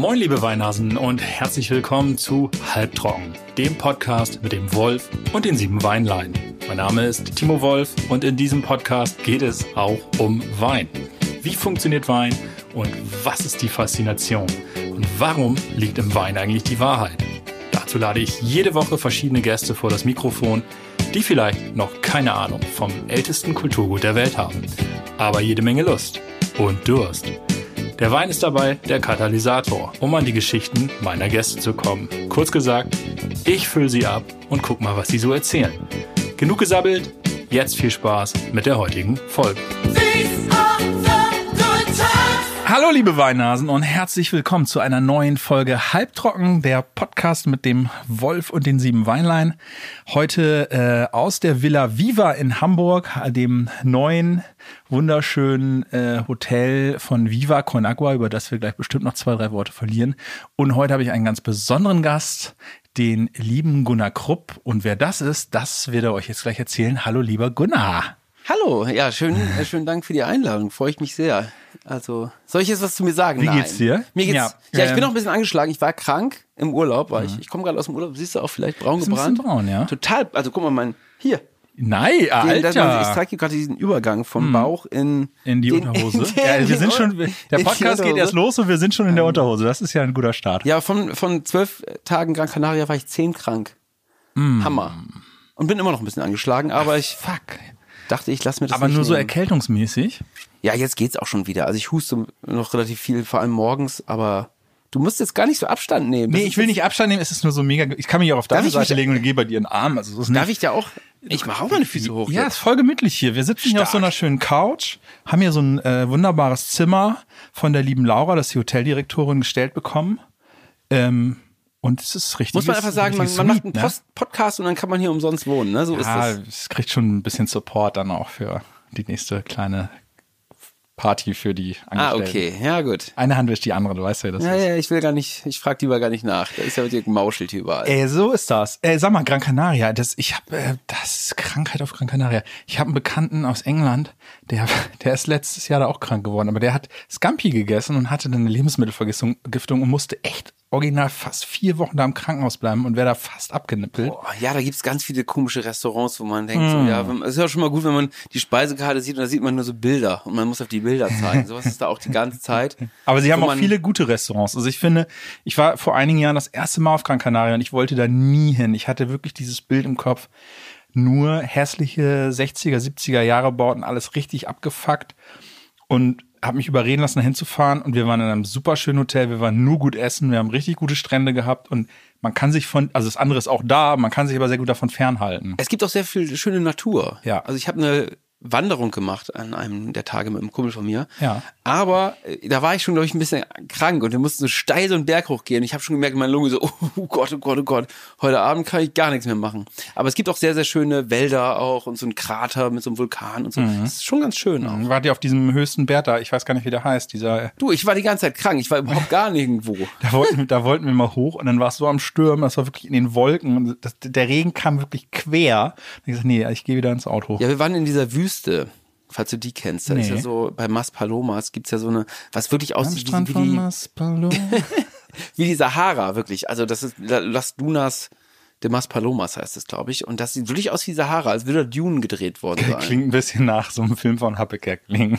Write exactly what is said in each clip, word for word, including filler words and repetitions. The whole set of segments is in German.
Moin liebe Weinhasen und herzlich willkommen zu Halbtrocken, dem Podcast mit dem Wolf und den sieben Weinlein. Mein Name ist Timo Wolf und in diesem Podcast geht es auch um Wein. Wie funktioniert Wein und was ist die Faszination? Und warum liegt im Wein eigentlich die Wahrheit? Dazu lade ich jede Woche verschiedene Gäste vor das Mikrofon, die vielleicht noch keine Ahnung vom ältesten Kulturgut der Welt haben, aber jede Menge Lust und Durst. Der Wein ist dabei der Katalysator, um an die Geschichten meiner Gäste zu kommen. Kurz gesagt, ich fülle sie ab und guck mal, was sie so erzählen. Genug gesabbelt, jetzt viel Spaß mit der heutigen Folge. Hallo liebe Weinhasen und herzlich willkommen zu einer neuen Folge Halbtrocken, der Podcast mit dem Wolf und den sieben Weinlein. Heute äh, aus der Villa Viva in Hamburg, dem neuen, wunderschönen äh, Hotel von Viva Con Agua, über das wir gleich bestimmt noch zwei, drei Worte verlieren. Und heute habe ich einen ganz besonderen Gast, den lieben Gunnar Krupp. Und wer das ist, das wird er euch jetzt gleich erzählen. Hallo lieber Gunnar. Hallo, ja, schön, äh, schönen Dank für die Einladung, freue ich mich sehr. Also, soll ich jetzt was zu mir sagen? Wie Nein. geht's dir? Mir geht's, ja, ja ich ähm, bin noch ein bisschen angeschlagen, ich war krank im Urlaub, weil ich, ich komme gerade aus dem Urlaub, siehst du auch vielleicht braun Ist ein gebrannt. bisschen braun, ja. Total, also guck mal, mein, hier. Nein, Den, Alter. das, man, ich zeige dir gerade diesen Übergang vom Bauch in... In die den, Unterhose. In den, ja, wir sind schon, der in Podcast geht erst los und wir sind schon in der Unterhose. Das ist ja ein guter Start. Ja, von, von zwölf Tagen Gran Canaria war ich zehn krank. Mm. Hammer. Und bin immer noch ein bisschen angeschlagen, aber ich... Fuck. Dachte ich, lass mir das Aber nicht nur so nehmen. erkältungsmäßig? Ja, jetzt geht's auch schon wieder. Also ich huste noch relativ viel, vor allem morgens, aber du musst jetzt gar nicht so Abstand nehmen. Das Nee, ich will nicht Abstand nehmen, es ist nur so mega, ich kann mich auch auf deine Seite legen und gehe bei dir in den Arm. Also das ist nicht, Darf ich dir auch? Ich mache auch meine Füße hoch. Ja, jetzt. ist voll gemütlich hier. Wir sitzen hier auf so einer schönen Couch, haben hier so ein äh, wunderbares Zimmer von der lieben Laura, das ist die Hoteldirektorin, gestellt bekommen. Ähm, und es ist richtig. Muss man einfach sagen, man, man macht einen ne? Post- Podcast und dann kann man hier umsonst wohnen. Ne? So Ja, ist das. es kriegt schon ein bisschen Support dann auch für die nächste kleine Party für die Ah, Angestellten. okay. Ja, gut. Eine Hand wäscht die andere, du weißt ja, das Ja, ist. ja, ich will gar nicht, ich frage lieber gar nicht nach. Da ist ja wirklich ein Mauschelt hier überall. Ey, so ist das. Ey, sag mal, Gran Canaria, das, ich hab, äh, das ist Krankheit auf Gran Canaria. Ich habe einen Bekannten aus England, der, der ist letztes Jahr da auch krank geworden, aber der hat Scampi gegessen und hatte dann eine Lebensmittelvergiftung Giftung und musste echt original fast vier Wochen da im Krankenhaus bleiben und wäre da fast abgenippelt. Boah, ja, da gibt's ganz viele komische Restaurants, wo man denkt, so, ja, wenn- es ist ja schon mal gut, wenn man die Speisekarte sieht und da sieht man nur so Bilder und man muss auf die Bilder zeigen. Sowas ist da auch die ganze Zeit. Aber sie haben Wo auch man- viele gute Restaurants. Also ich finde, ich war vor einigen Jahren das erste Mal auf Gran Canaria und ich wollte da nie hin. Ich hatte wirklich dieses Bild im Kopf, nur hässliche sechziger, siebziger Jahre Bauten, alles richtig abgefuckt und habe mich überreden lassen, da hinzufahren und wir waren in einem super schönen Hotel, wir waren nur gut essen, wir haben richtig gute Strände gehabt und man kann sich von, also das andere ist auch da, man kann sich aber sehr gut davon fernhalten. Es gibt auch sehr viel schöne Natur. Ja. Also ich habe eine Wanderung gemacht an einem der Tage mit einem Kumpel von mir. Ja. Aber äh, da war ich schon, glaube ich, ein bisschen krank und wir mussten so steil so einen Berg hochgehen. Ich habe schon gemerkt, meine Lunge so, oh Gott, oh Gott, oh Gott, heute Abend kann ich gar nichts mehr machen. Aber es gibt auch sehr, sehr schöne Wälder auch und so einen Krater mit so einem Vulkan und so. Mhm. Das ist schon ganz schön auch. Wart ihr auf diesem höchsten Berg da, ich weiß gar nicht, wie der heißt, dieser, Du, ich war die ganze Zeit krank, ich war überhaupt gar nirgendwo. da wollten, da wollten wir mal hoch und dann war es so am Stürmen, das war wirklich in den Wolken und das, der Regen kam wirklich quer. Und ich gesagt, nee, ich gehe wieder ins Auto. Ja, wir waren in dieser Wüste. Falls du die kennst, da Nee. ist ja so, bei Mas Palomas gibt's ja so eine, was wirklich Am aussieht wie, Strand wie von die, Maspalo. wie die Sahara, wirklich. Also das ist Las Dunas de Mas Palomas heißt es, glaube ich. Und das sieht wirklich aus wie Sahara, als würde da Dune gedreht worden sein. Klingt ein bisschen nach so einem Film von Happe Kerkeling.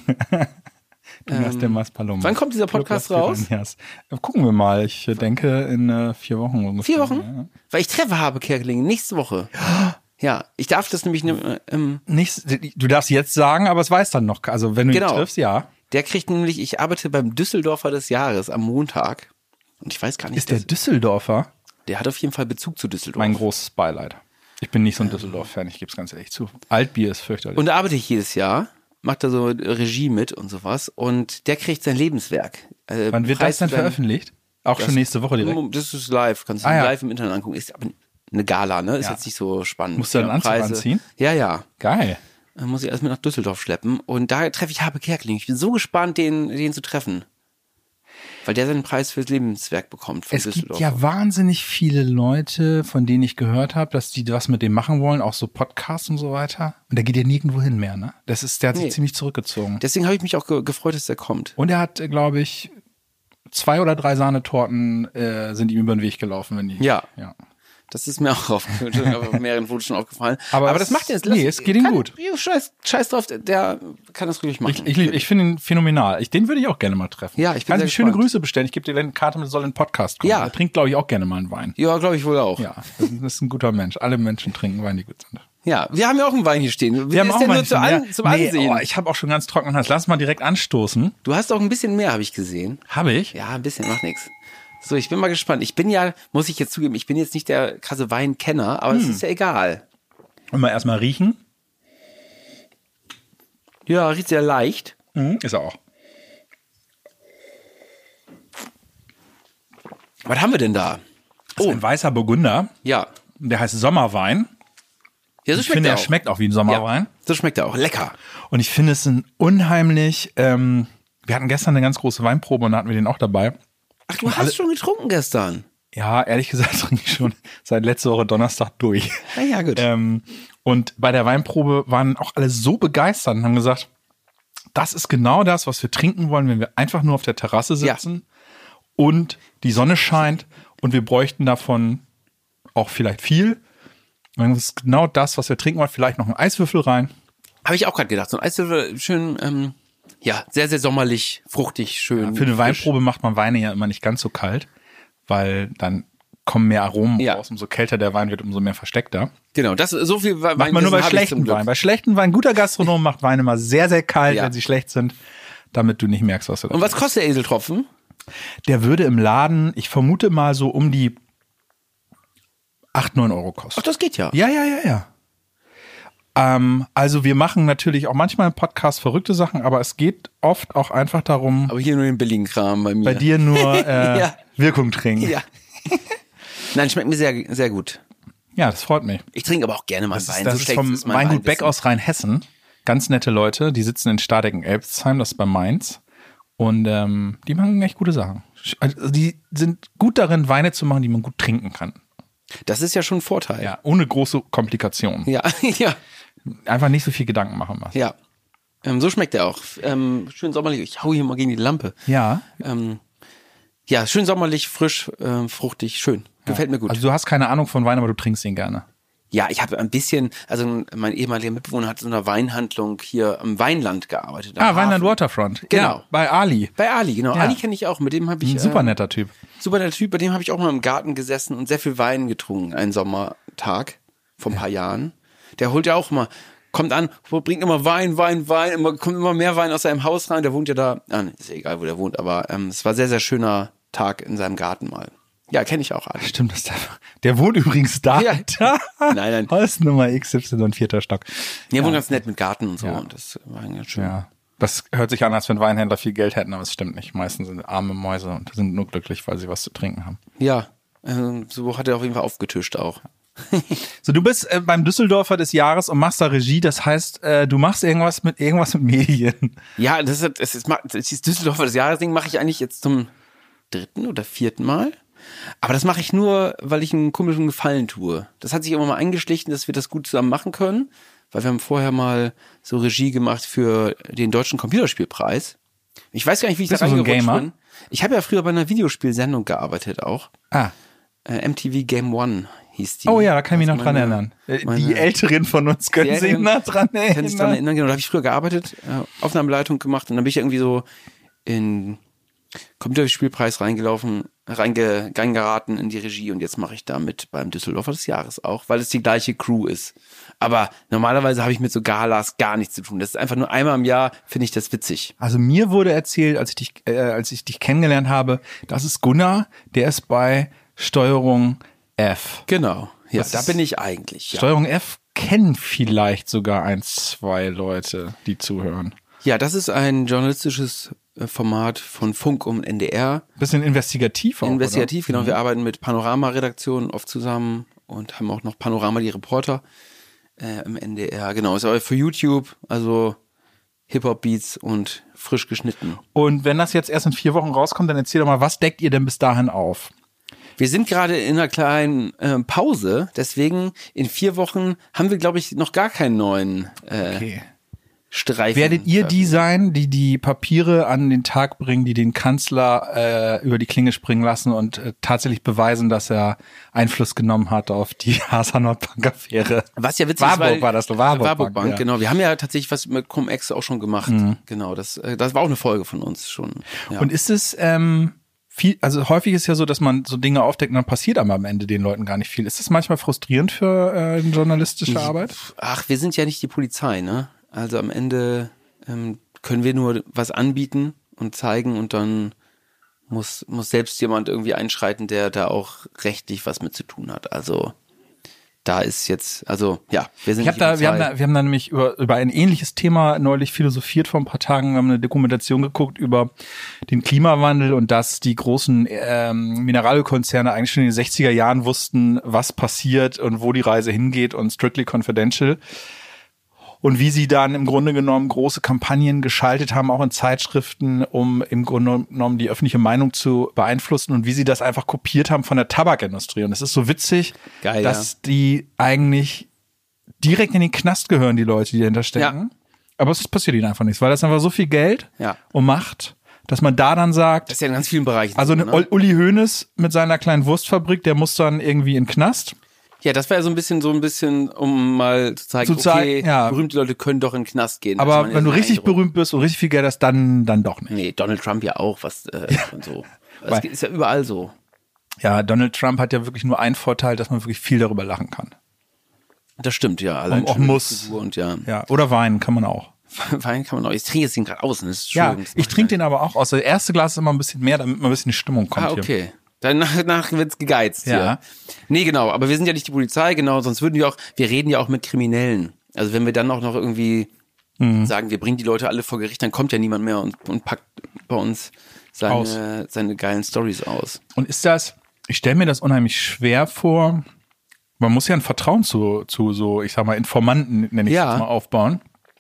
Dunas Ähm, de Maspalomas. wann kommt dieser Podcast Club Las raus? Piranhas. Gucken wir mal. Ich denke in äh, vier Wochen ungefähr. Vier Wochen? Ja. Weil ich treffe Habe Kerkeling nächste Woche. Ja, ich darf das nämlich, ne, ähm, Nichts, du darfst jetzt sagen, aber es weiß dann noch. Also wenn du ihn Genau. triffst, ja. der kriegt nämlich, ich arbeite beim Düsseldorfer des Jahres am Montag. Und ich weiß gar nicht, Ist der das- Düsseldorfer der hat auf jeden Fall Bezug zu Düsseldorf. mein großes Beileid. Ich bin nicht so ein Düsseldorf-Fan, ich gebe es ganz ehrlich zu. Altbier ist fürchterlich. Und da arbeite ich jedes Jahr, macht da so Regie mit und sowas. Und der kriegt sein Lebenswerk. Äh, Wann wird Preis das denn für sein- veröffentlicht? Auch schon nächste Woche direkt? Das ist live, kannst du Ah, ja. live im Internet angucken. Ist aber eine Gala, ne? Ist Ja. jetzt nicht so spannend. Musst du einen Ja, Anzug Preise. anziehen? Ja, ja. Geil. Dann muss ich erstmal nach Düsseldorf schleppen. Und da treffe ich Habe Kerkeling. Ich bin so gespannt, den, den zu treffen. Weil der seinen Preis fürs Lebenswerk bekommt von Es gibt Düsseldorf. ja wahnsinnig viele Leute, von denen ich gehört habe, dass die was mit dem machen wollen, auch so Podcasts und so weiter. Und der geht ja nirgendwo hin mehr, ne? Das ist, der hat sich Nee. ziemlich zurückgezogen. Deswegen habe ich mich auch ge gefreut, dass der kommt. Und er hat, glaube ich, zwei oder drei Sahnetorten äh, sind ihm über den Weg gelaufen, wenn die. Ja. ja. Das ist mir auch aufgefallen, auf mehreren Fotos schon aufgefallen. Aber, Aber das macht jetzt. Nee, es geht ihm gut. Scheiß, Scheiß drauf, der kann das ruhig machen. Ich, ich, ich finde ihn phänomenal. Ich, den würde ich auch gerne mal treffen. Ja, ich bin Kann sehr ich schöne gespannt. Grüße bestellen. Ich gebe dir eine Karte mit, soll in den Podcast kommen. Ja. Er trinkt, glaube ich, auch gerne mal einen Wein. Ja, glaube ich wohl auch. Ja, das ist ein guter Mensch. Alle Menschen trinken Wein, die gut sind. Ja, wir haben ja auch einen Wein hier stehen. Wir haben ist auch der mal nur zu an, zum nee, Ansehen? oh, ich habe auch schon ganz trockenen Hals. Lass mal direkt anstoßen. Du hast auch ein bisschen mehr, habe ich gesehen. Habe ich? Ja, ein bisschen, macht nichts. So, ich bin mal gespannt. Ich bin ja, muss ich jetzt zugeben, ich bin jetzt nicht der krasse Weinkenner, aber es Hm. ist ja egal. Und mal erstmal riechen. Ja, riecht sehr leicht. Mhm, ist er auch. Was haben wir denn da? Das ist ein weißer Burgunder. Ja. Der heißt Sommerwein. Ja, so Ich schmeckt finde, er er auch. schmeckt auch wie ein Sommerwein. Ja, so schmeckt er auch. Lecker. Und ich finde es ein unheimlich, ähm, wir hatten gestern eine ganz große Weinprobe und da hatten wir den auch dabei. Ach, du hast schon getrunken gestern. Ja, ehrlich gesagt trinke ich schon seit letzter Woche Donnerstag durch. Ja, ja, gut. Ähm, und bei der Weinprobe waren auch alle so begeistert und haben gesagt, das ist genau das, was wir trinken wollen, wenn wir einfach nur auf der Terrasse sitzen und die Sonne scheint und wir bräuchten davon auch vielleicht viel. Und das ist genau das, was wir trinken wollen. Vielleicht noch einen Eiswürfel rein. Habe ich auch gerade gedacht. So ein Eiswürfel, schön, ähm, ja, sehr, sehr sommerlich, fruchtig, schön. Für eine frisch. Weinprobe macht man Weine ja immer nicht ganz so kalt, weil dann kommen mehr Aromen Ja. raus. Umso kälter der Wein wird, umso mehr versteckter. Genau, das so viel Wein. Macht man nur bei schlechten Wein. Bei schlechten Wein, guter Gastronom macht Weine mal sehr, sehr kalt, Ja. wenn sie schlecht sind, damit du nicht merkst, was du da Und was kostet der Eseltropfen? Der würde im Laden, ich vermute mal so um die acht, neun Euro kosten. Ach, das geht ja. Ja, ja, ja, ja. Ähm, also wir machen natürlich auch manchmal im Podcast verrückte Sachen, aber es geht oft auch einfach darum, Aber hier nur den billigen Kram bei mir. bei dir nur äh, Ja. Wirkung trinken. Ja. Nein, schmeckt mir sehr, sehr gut. Ja, das freut mich. Ich trinke aber auch gerne mal Das Wein. ist, das so ist schlecht vom ist mein Weingut Beck Weinwissen. aus Rheinhessen. Ganz nette Leute, die sitzen in Stadecken-Elbsheim, das ist bei Mainz. Und ähm, die machen echt gute Sachen. Also die sind gut darin, Weine zu machen, die man gut trinken kann. Das ist ja schon ein Vorteil. Ja, ohne große Komplikationen. Ja, ja, Einfach nicht so viel Gedanken machen. Was. ja. Ähm, so schmeckt er auch. Ähm, schön sommerlich. Ich hau hier mal gegen die Lampe. Ja. Ähm, ja, schön sommerlich, frisch, ähm, fruchtig, schön. Gefällt mir gut. Also du hast keine Ahnung von Wein, aber du trinkst ihn gerne. Ja, ich habe ein bisschen, also mein ehemaliger Mitbewohner hat in einer Weinhandlung hier am Weinland gearbeitet. am Ah, Weinland Hafen. Waterfront. Genau. Ja, bei Ali. Bei Ali, genau. Ja. Ali kenne ich auch. Mit dem habe ich Ein super ähm, netter Typ. super netter Typ. Bei dem habe ich auch mal im Garten gesessen und sehr viel Wein getrunken, einen Sommertag vor ein paar Jahren. Der holt ja auch immer, kommt an, bringt immer Wein, Wein, Wein, immer, kommt immer mehr Wein aus seinem Haus rein. Der wohnt ja da, ah, ist ja egal, wo der wohnt, aber ähm, es war ein sehr, sehr schöner Tag in seinem Garten mal. Ja, kenne ich auch Ali. Stimmt, das der, der wohnt übrigens da. Ja. da. Nein, nein. Hausnummer X Y, vierter Stock. Der wohnt ganz nett mit Garten und so Ja. und das war ganz schön. Ja. Das hört sich an, als wenn Weinhändler viel Geld hätten, aber es stimmt nicht. Meistens sind arme Mäuse und sind nur glücklich, weil sie was zu trinken haben. Ja, ähm, so hat er auf jeden Fall aufgetischt auch. So, du bist äh, beim Düsseldorfer des Jahres und machst da Regie. Das heißt, äh, du machst irgendwas mit irgendwas mit Medien. Ja, das ist, das ist, das ist Düsseldorfer des Jahres Ding mache ich eigentlich jetzt zum dritten oder vierten Mal. Aber das mache ich nur, weil ich einem Kumpel einen Gefallen tue. Das hat sich immer mal eingeschlichen, dass wir das gut zusammen machen können, weil wir haben vorher mal so Regie gemacht für den Deutschen Computerspielpreis. Ich weiß gar nicht, wie ich Bist da du so ein reingerutscht Gamer? bin. Ich habe ja früher bei einer Videospielsendung gearbeitet auch. Ah. Äh, M T V Game One hieß die. Oh ja, da kann ich mich Das noch dran meine- erinnern. Äh, Die meine- Älteren von uns können sich Älteren noch dran Kann sich dran erinnern. erinnern, genau, da habe ich früher gearbeitet, äh, Aufnahmeleitung gemacht und dann bin ich irgendwie so in Computerspielpreis reingelaufen, reinge, reingeraten in die Regie und jetzt mache ich da mit beim Düsseldorfer des Jahres auch, weil es die gleiche Crew ist. Aber normalerweise habe ich mit so Galas gar nichts zu tun. Das ist einfach nur einmal im Jahr, finde ich das witzig. Also mir wurde erzählt, als ich dich, äh, als ich dich kennengelernt habe, das ist Gunnar, der ist bei Steuerung F. Genau, ja, Das da ist- bin ich eigentlich. Ja. Steuerung F kennen vielleicht sogar ein, zwei Leute, die zuhören. ja, das ist ein journalistisches äh, Format von Funk und N D R. Bisschen investigativ auch, Investigativ, oder? genau. Wir arbeiten mit Panorama-Redaktionen oft zusammen und haben auch noch Panorama, die Reporter äh, im N D R. Genau, ist aber für YouTube, also Hip-Hop-Beats und frisch geschnitten. Und wenn das jetzt erst in vier Wochen rauskommt, dann erzähl doch mal, was deckt ihr denn bis dahin auf? Wir sind gerade in einer kleinen äh, Pause, deswegen in vier Wochen haben wir, glaube ich, noch gar keinen neuen äh, Okay. Streifen. Werdet ihr die sein, die die Papiere an den Tag bringen, die den Kanzler äh, über die Klinge springen lassen und äh, tatsächlich beweisen, dass er Einfluss genommen hat auf die Haaser Nordbank-Affäre? Was ja witzig Warburg ist, weil, war das, doch, Warburg, Warburg Bank, ja. genau. Wir haben ja tatsächlich was mit Cum-Ex auch schon gemacht. Mhm. Genau, das, das war auch eine Folge von uns schon. Ja. Und ist es ähm, viel, also häufig ist ja so, dass man so Dinge aufdeckt und dann passiert aber am Ende den Leuten gar nicht viel. Ist das manchmal frustrierend für äh, journalistische Arbeit? Ach, wir sind ja nicht die Polizei, ne? Also am Ende ähm, können wir nur was anbieten und zeigen und dann muss muss selbst jemand irgendwie einschreiten, der da auch rechtlich was mit zu tun hat. Also da ist jetzt, also ja, wir sind ich hab nicht da, die wir haben Polizei. da, wir haben da nämlich über, über ein ähnliches Thema neulich philosophiert vor ein paar Tagen. Wir haben eine Dokumentation geguckt über den Klimawandel und dass die großen ähm, Mineralölkonzerne eigentlich schon in den sechziger Jahren wussten, was passiert und wo die Reise hingeht und strictly confidential. Und wie sie dann im Grunde genommen große Kampagnen geschaltet haben, auch in Zeitschriften, um im Grunde genommen die öffentliche Meinung zu beeinflussen und wie sie das einfach kopiert haben von der Tabakindustrie. Und es ist so witzig, Geil, dass ja. die eigentlich direkt in den Knast gehören, die Leute, die dahinter stecken. Ja. Aber es passiert ihnen einfach nichts, weil das einfach so viel Geld Ja. und Macht, dass man da dann sagt, Das ist ja in ganz vielen Bereichen. also so, eine ne? Uli Hoeneß mit seiner kleinen Wurstfabrik, der muss dann irgendwie in den Knast. Ja, das wäre so ein bisschen, so ein bisschen, um mal zu zeigen, Zu zeigen, okay, ja. berühmte Leute können doch in den Knast gehen. Das ist Aber mein wenn du erster richtig Eindruck. berühmt bist und richtig viel Geld hast, dann, dann doch nicht. Nee, Donald Trump ja auch, was äh, und so. Weil- Das ist ja überall so. Ja, Donald Trump hat ja wirklich nur einen Vorteil, dass man wirklich viel darüber lachen kann. Das stimmt, ja. Allein Und auch schon die muss. Figur Und ja. Ja, oder weinen kann man auch. Wein kann man auch. Ich trinke jetzt den gerade aus. Und das ist Ja, schön. Das ich macht trinke geil. den aber auch aus. Das erste Glas ist immer ein bisschen mehr, damit man ein bisschen in die Stimmung kommt Ah, hier. okay. Danach, danach wird's gegeizt, Ja. ja. Nee, genau. Aber wir sind ja nicht die Polizei, genau. Sonst würden wir auch, wir reden ja auch mit Kriminellen. Also wenn wir dann auch noch irgendwie Mhm. sagen, wir bringen die Leute alle vor Gericht, dann kommt ja niemand mehr und, und packt bei uns Aus. seine, seine geilen Stories aus. Und ist das, ich stelle mir das unheimlich schwer vor, man muss ja ein Vertrauen zu, zu so, ich sag mal, Informanten, nenne ich Ja. jetzt mal, aufbauen.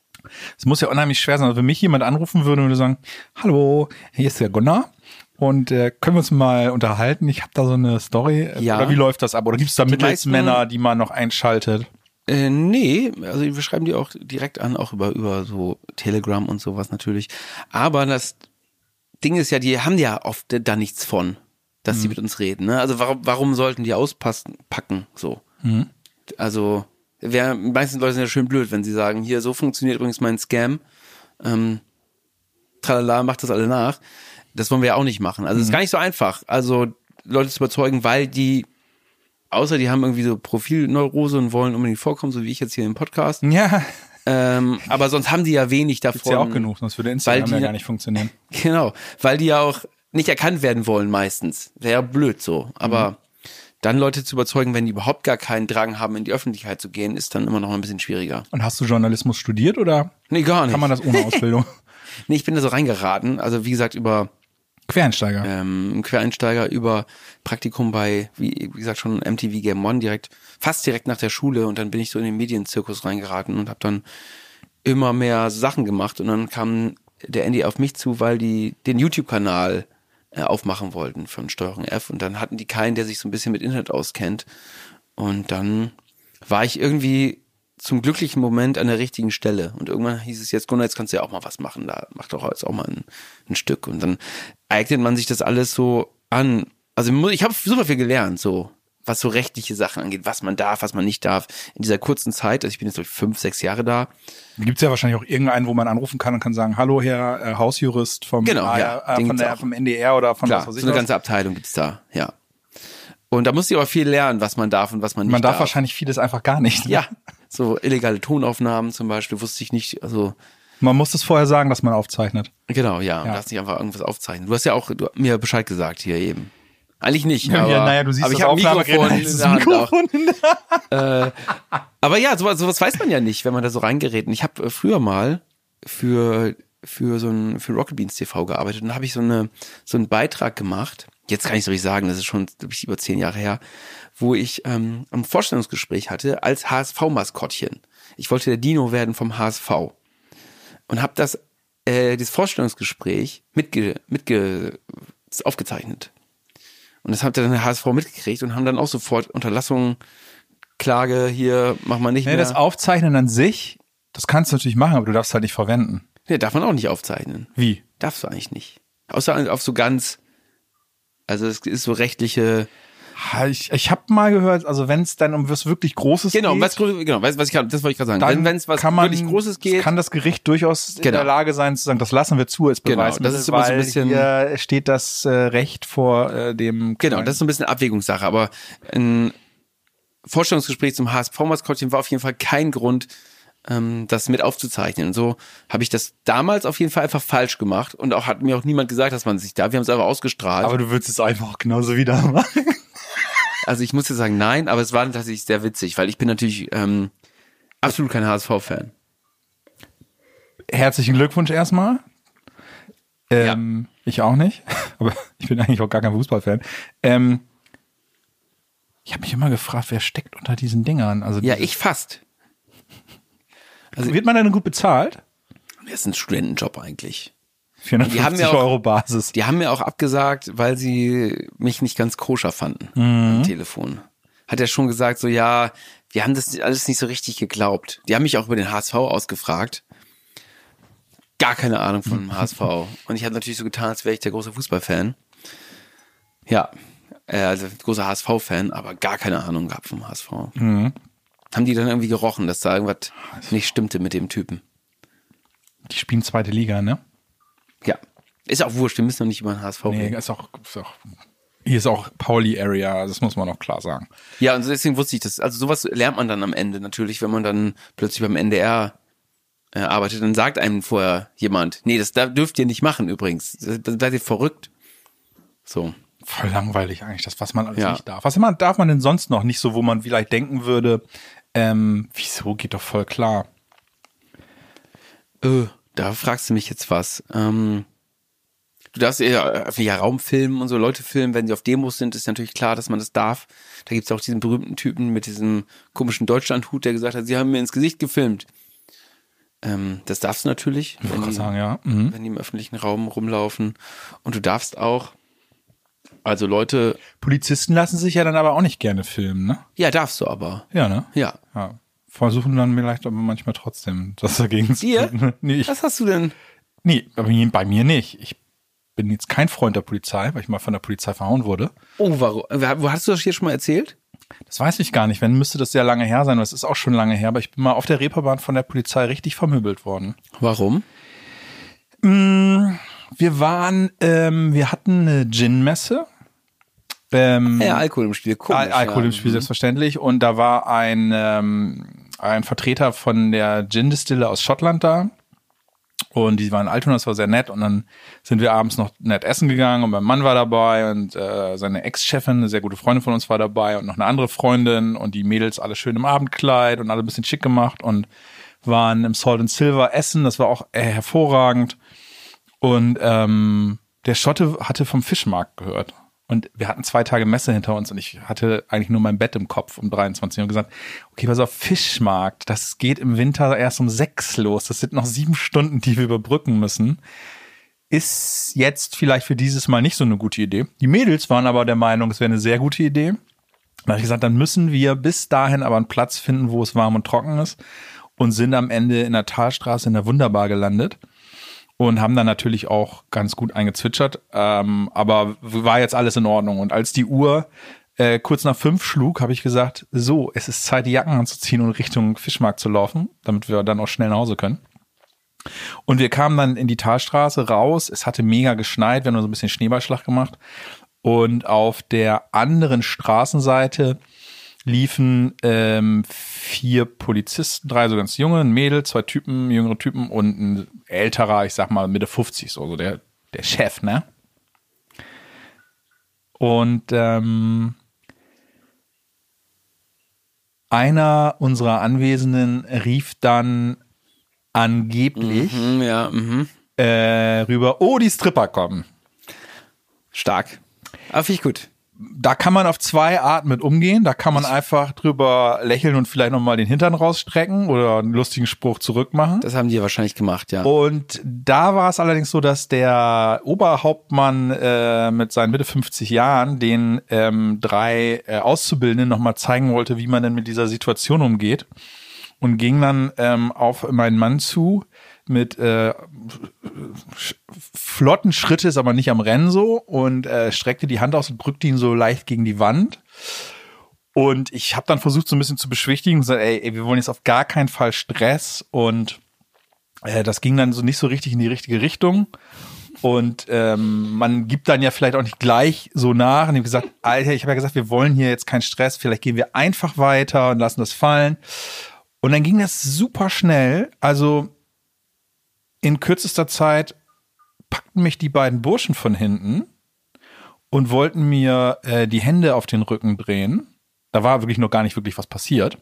Es muss ja unheimlich schwer sein. Also wenn mich jemand anrufen würde und würde sagen, hallo, hier ist der Gunnar und äh, können wir uns mal unterhalten? Ich habe da so eine Story. Ja. Oder wie läuft das ab? Oder gibt es da Die Mittelsmänner, meisten- die man noch einschaltet? Äh, nee, also wir schreiben die auch direkt an, auch über, über so Telegram und sowas natürlich. Aber das Ding ist ja, die haben ja oft da nichts von, dass sie mit uns reden. Ne? Also warum, warum sollten die auspassen, packen, so. Mhm. Also, wär, meistens Leute sind ja schön blöd, wenn sie sagen, hier, so funktioniert übrigens mein Scam. Ähm, tralala, macht das alle nach. Das wollen wir ja auch nicht machen. Also, es ist gar nicht so einfach. Also, Leute zu überzeugen, weil die, außer die haben irgendwie so Profilneurose und wollen unbedingt vorkommen, so wie ich jetzt hier im Podcast. Ja, Ähm, aber sonst haben die ja wenig davon. gibt's ja auch genug, sonst würde Instagram weil die- ja gar nicht funktionieren. Genau, weil die ja auch nicht erkannt werden wollen meistens. Wäre ja blöd so. Aber Mhm. dann Leute zu überzeugen, wenn die überhaupt gar keinen Drang haben, in die Öffentlichkeit zu gehen, ist dann immer noch ein bisschen schwieriger. Und hast du Journalismus studiert oder Nee, gar nicht. kann man das ohne Ausbildung? Nee, ich bin da so reingeraten. Also wie gesagt, über Quereinsteiger. ähm, Quereinsteiger, über Praktikum bei, wie, wie gesagt, schon M T V Game One direkt, fast direkt nach der Schule. Und dann bin ich so in den Medienzirkus reingeraten und habe dann immer mehr Sachen gemacht. Und dann kam der Andy auf mich zu, weil die den YouTube-Kanal äh, aufmachen wollten von Steuerung F. Und dann hatten die keinen, der sich so ein bisschen mit Internet auskennt. Und dann war ich irgendwie zum glücklichen Moment an der richtigen Stelle. Und irgendwann hieß es jetzt, Gunnar, jetzt kannst du ja auch mal was machen. Da mach doch jetzt auch mal ein, ein Stück. Und dann eignet man sich das alles so an. Also ich habe super viel gelernt, so was so rechtliche Sachen angeht, was man darf, was man nicht darf. In dieser kurzen Zeit, also ich bin jetzt durch fünf, sechs Jahre da. Gibt's ja wahrscheinlich auch irgendeinen, wo man anrufen kann und kann sagen, hallo Herr äh, Hausjurist vom, Genau, A R, ja, äh, den von gibt's der, auch. vom N D R oder von Klar, was weiß so ich eine was. ganze Abteilung gibt's da, ja. Und da musste ich aber viel lernen, was man darf und was man nicht Man darf darf. wahrscheinlich vieles einfach gar nicht. Ne? Ja, so illegale Tonaufnahmen zum Beispiel wusste ich nicht, also Man muss es vorher sagen, dass man aufzeichnet. genau, ja, man Ja. darf nicht einfach irgendwas aufzeichnen. Du hast ja auch du, mir Bescheid gesagt hier eben. Eigentlich nicht, Ja, aber, naja, du siehst aber ich das habe ein Aufnahmegerät, Mikrofon da in ist der das Hand auch. Mikrofon in der Aber ja, sowas, sowas weiß man ja nicht, wenn man da so reingerät. Und ich habe äh, früher mal für für so ein für Rocket Beans T V gearbeitet und da habe ich so eine so einen Beitrag gemacht. Jetzt kann ich es richtig sagen, das ist schon glaub ich, über zehn Jahre her, wo ich ähm, ein Vorstellungsgespräch hatte als H S V-Maskottchen. Ich wollte der Dino werden vom H S V und habe das äh, das Vorstellungsgespräch mitge mitge aufgezeichnet. Und das hat dann der H S V mitgekriegt und haben dann auch sofort Unterlassung, Klage hier, mach mal nicht Nee, mehr. das Aufzeichnen an sich, Das kannst du natürlich machen, aber du darfst halt nicht verwenden. Nee, darf man auch nicht aufzeichnen. Wie? Darfst du eigentlich nicht. Außer auf so ganz, also es ist so rechtliche... Ich, ich habe mal gehört, also wenn es dann um was wirklich Großes genau, geht. Was, genau, was, was ich kann, das wollte ich gerade sagen. Dann Wenn es was kann man, wirklich Großes geht. kann das Gericht durchaus Genau. in der Lage sein zu sagen, das lassen wir zu als Beweis. Genau, das ist immer so ein bisschen- Hier steht das äh, Recht vor äh, dem. Genau, das ist so ein bisschen Abwägungssache, aber ein Vorstellungsgespräch zum H S V-Maskottchen war auf jeden Fall kein Grund, ähm, das mit aufzuzeichnen. Und so habe ich das damals auf jeden Fall einfach falsch gemacht und auch hat mir auch niemand gesagt, dass man sich da, wir haben es einfach ausgestrahlt. Aber du würdest es einfach auch genauso wieder machen. Also ich muss jetzt sagen, nein, aber es war tatsächlich sehr witzig, weil ich bin natürlich ähm, absolut kein H S V-Fan. Herzlichen Glückwunsch erstmal. Ähm, ja. Ich auch nicht, aber ich bin eigentlich auch gar kein Fußballfan. Ähm, ich habe mich immer gefragt, wer steckt unter diesen Dingern? Also Ja, ich fast. Also wird man denn gut bezahlt? Das ist ein Studentenjob eigentlich. vierhundertfünfzig Die haben ja auch- Euro Basis. Die haben mir auch abgesagt, weil sie mich nicht ganz koscher fanden am Telefon. Hat er schon gesagt, so ja, wir haben das alles nicht so richtig geglaubt. Die haben mich auch über den H S V ausgefragt. Gar keine Ahnung von dem H S V. Und ich habe natürlich so getan, als wäre ich der große Fußballfan. Ja, äh, also großer H S V-Fan, aber gar keine Ahnung gehabt vom H S V. Mhm. Haben die dann irgendwie gerochen, dass da irgendwas nicht stimmte mit dem Typen. Die spielen zweite Liga, ne? Ja, ist auch wurscht, wir müssen noch nicht über den H S V Nee, reden. ist auch, ist auch hier ist auch Pauli-Area, das muss man auch klar sagen. Ja, und deswegen wusste ich das. Also sowas lernt man dann am Ende natürlich, wenn man dann plötzlich beim N D R äh, arbeitet, dann sagt einem vorher jemand, nee, das da dürft ihr nicht machen übrigens. Dann seid ihr verrückt. So. Voll langweilig eigentlich, das, was man alles Ja. nicht darf. Was immer darf man denn sonst noch nicht so, wo man vielleicht denken würde, ähm, wieso, geht doch voll klar. Äh, da fragst du mich jetzt was. Ähm, du darfst ja öffentlicher Raum filmen und so, Leute filmen, wenn sie auf Demos sind, ist natürlich klar, dass man das darf. Da gibt's auch diesen berühmten Typen mit diesem komischen Deutschlandhut, der gesagt hat, sie haben mir ins Gesicht gefilmt. Ähm, das darfst du natürlich, Ich wenn wollte die, gerade sagen, ja. Mhm. wenn die im öffentlichen Raum rumlaufen. Und du darfst auch, also Leute, Polizisten lassen sich ja dann aber auch nicht gerne filmen, ne? ja, darfst du aber. Ja, ne? Ja. Ja. Versuchen dann vielleicht aber manchmal trotzdem das dagegen zu Dir? tun. Nee, ich, Was hast du denn? nee, bei mir, bei mir nicht. Ich bin jetzt kein Freund der Polizei, weil ich mal von der Polizei verhauen wurde. Oh, warum? Wo hast du das hier schon mal erzählt? Das weiß ich gar nicht. Wenn, müsste das sehr lange her sein. Das ist auch schon lange her. Aber ich bin mal auf der Reeperbahn von der Polizei richtig vermöbelt worden. Warum? Wir waren, ähm, wir hatten eine Gin-Messe. Ähm, Ja, Alkohol im Spiel. Komisch, Al Alkohol ja. im Spiel, selbstverständlich. Und da war ein, ähm, ein Vertreter von der Gin-Distille aus Schottland da. Und die waren in Altona, das war sehr nett. Und dann sind wir abends noch nett essen gegangen und mein Mann war dabei und äh, seine Ex-Chefin, eine sehr gute Freundin von uns, war dabei und noch eine andere Freundin und die Mädels alle schön im Abendkleid und alle ein bisschen schick gemacht und waren im Salt and Silver essen. Das war auch äh, hervorragend. Und ähm, der Schotte hatte vom Fischmarkt gehört. Und wir hatten zwei Tage Messe hinter uns und ich hatte eigentlich nur mein Bett im Kopf um dreiundzwanzig Uhr und gesagt, okay, pass auf, Fischmarkt, das geht im Winter erst um sechs los. Das sind noch sieben Stunden, die wir überbrücken müssen. Ist jetzt vielleicht für dieses Mal nicht so eine gute Idee. Die Mädels waren aber der Meinung, es wäre eine sehr gute Idee. Da habe ich gesagt, dann müssen wir bis dahin aber einen Platz finden, wo es warm und trocken ist und sind am Ende in der Talstraße in der Wunderbar gelandet. Und haben dann natürlich auch ganz gut eingezwitschert, ähm, aber war jetzt alles in Ordnung. Und als die Uhr äh, kurz nach fünf schlug, habe ich gesagt, so, es ist Zeit, die Jacken anzuziehen und Richtung Fischmarkt zu laufen, damit wir dann auch schnell nach Hause können. Und wir kamen dann in die Talstraße raus, es hatte mega geschneit, wir haben nur so ein bisschen Schneeballschlag gemacht. Und auf der anderen Straßenseite liefen ähm, vier Polizisten, drei so ganz junge, ein Mädel, zwei Typen, jüngere Typen und ein älterer, ich sag mal Mitte fünfzig, so, so der, der Chef, ne? Und ähm, einer unserer Anwesenden rief dann angeblich Mhm, ja, mhm. äh, rüber, oh, die Stripper kommen. Stark. Aber finde ich gut. Da kann man auf zwei Arten mit umgehen. Da kann man einfach drüber lächeln und vielleicht nochmal den Hintern rausstrecken oder einen lustigen Spruch zurückmachen. Das haben die ja wahrscheinlich gemacht, ja. Und da war es allerdings so, dass der Oberhauptmann äh, mit seinen Mitte fünfzig Jahren den ähm, drei äh, Auszubildenden nochmal zeigen wollte, wie man denn mit dieser Situation umgeht. und ging dann ähm, auf meinen Mann zu mit äh, sch- flotten Schrittes, aber nicht am Rennen so und äh, streckte die Hand aus und drückte ihn so leicht gegen die Wand. Und ich habe dann versucht, so ein bisschen zu beschwichtigen und gesagt, ey, ey, wir wollen jetzt auf gar keinen Fall Stress. Und äh, das ging dann so nicht so richtig in die richtige Richtung. Und ähm, man gibt dann ja vielleicht auch nicht gleich so nach. Und ich habe gesagt, Alter, ich habe ja gesagt, wir wollen hier jetzt keinen Stress. Vielleicht gehen wir einfach weiter und lassen das fallen. Und dann ging das super schnell. Also in kürzester Zeit packten mich die beiden Burschen von hinten und wollten mir äh, die Hände auf den Rücken drehen. Da war wirklich noch gar nicht wirklich was passiert.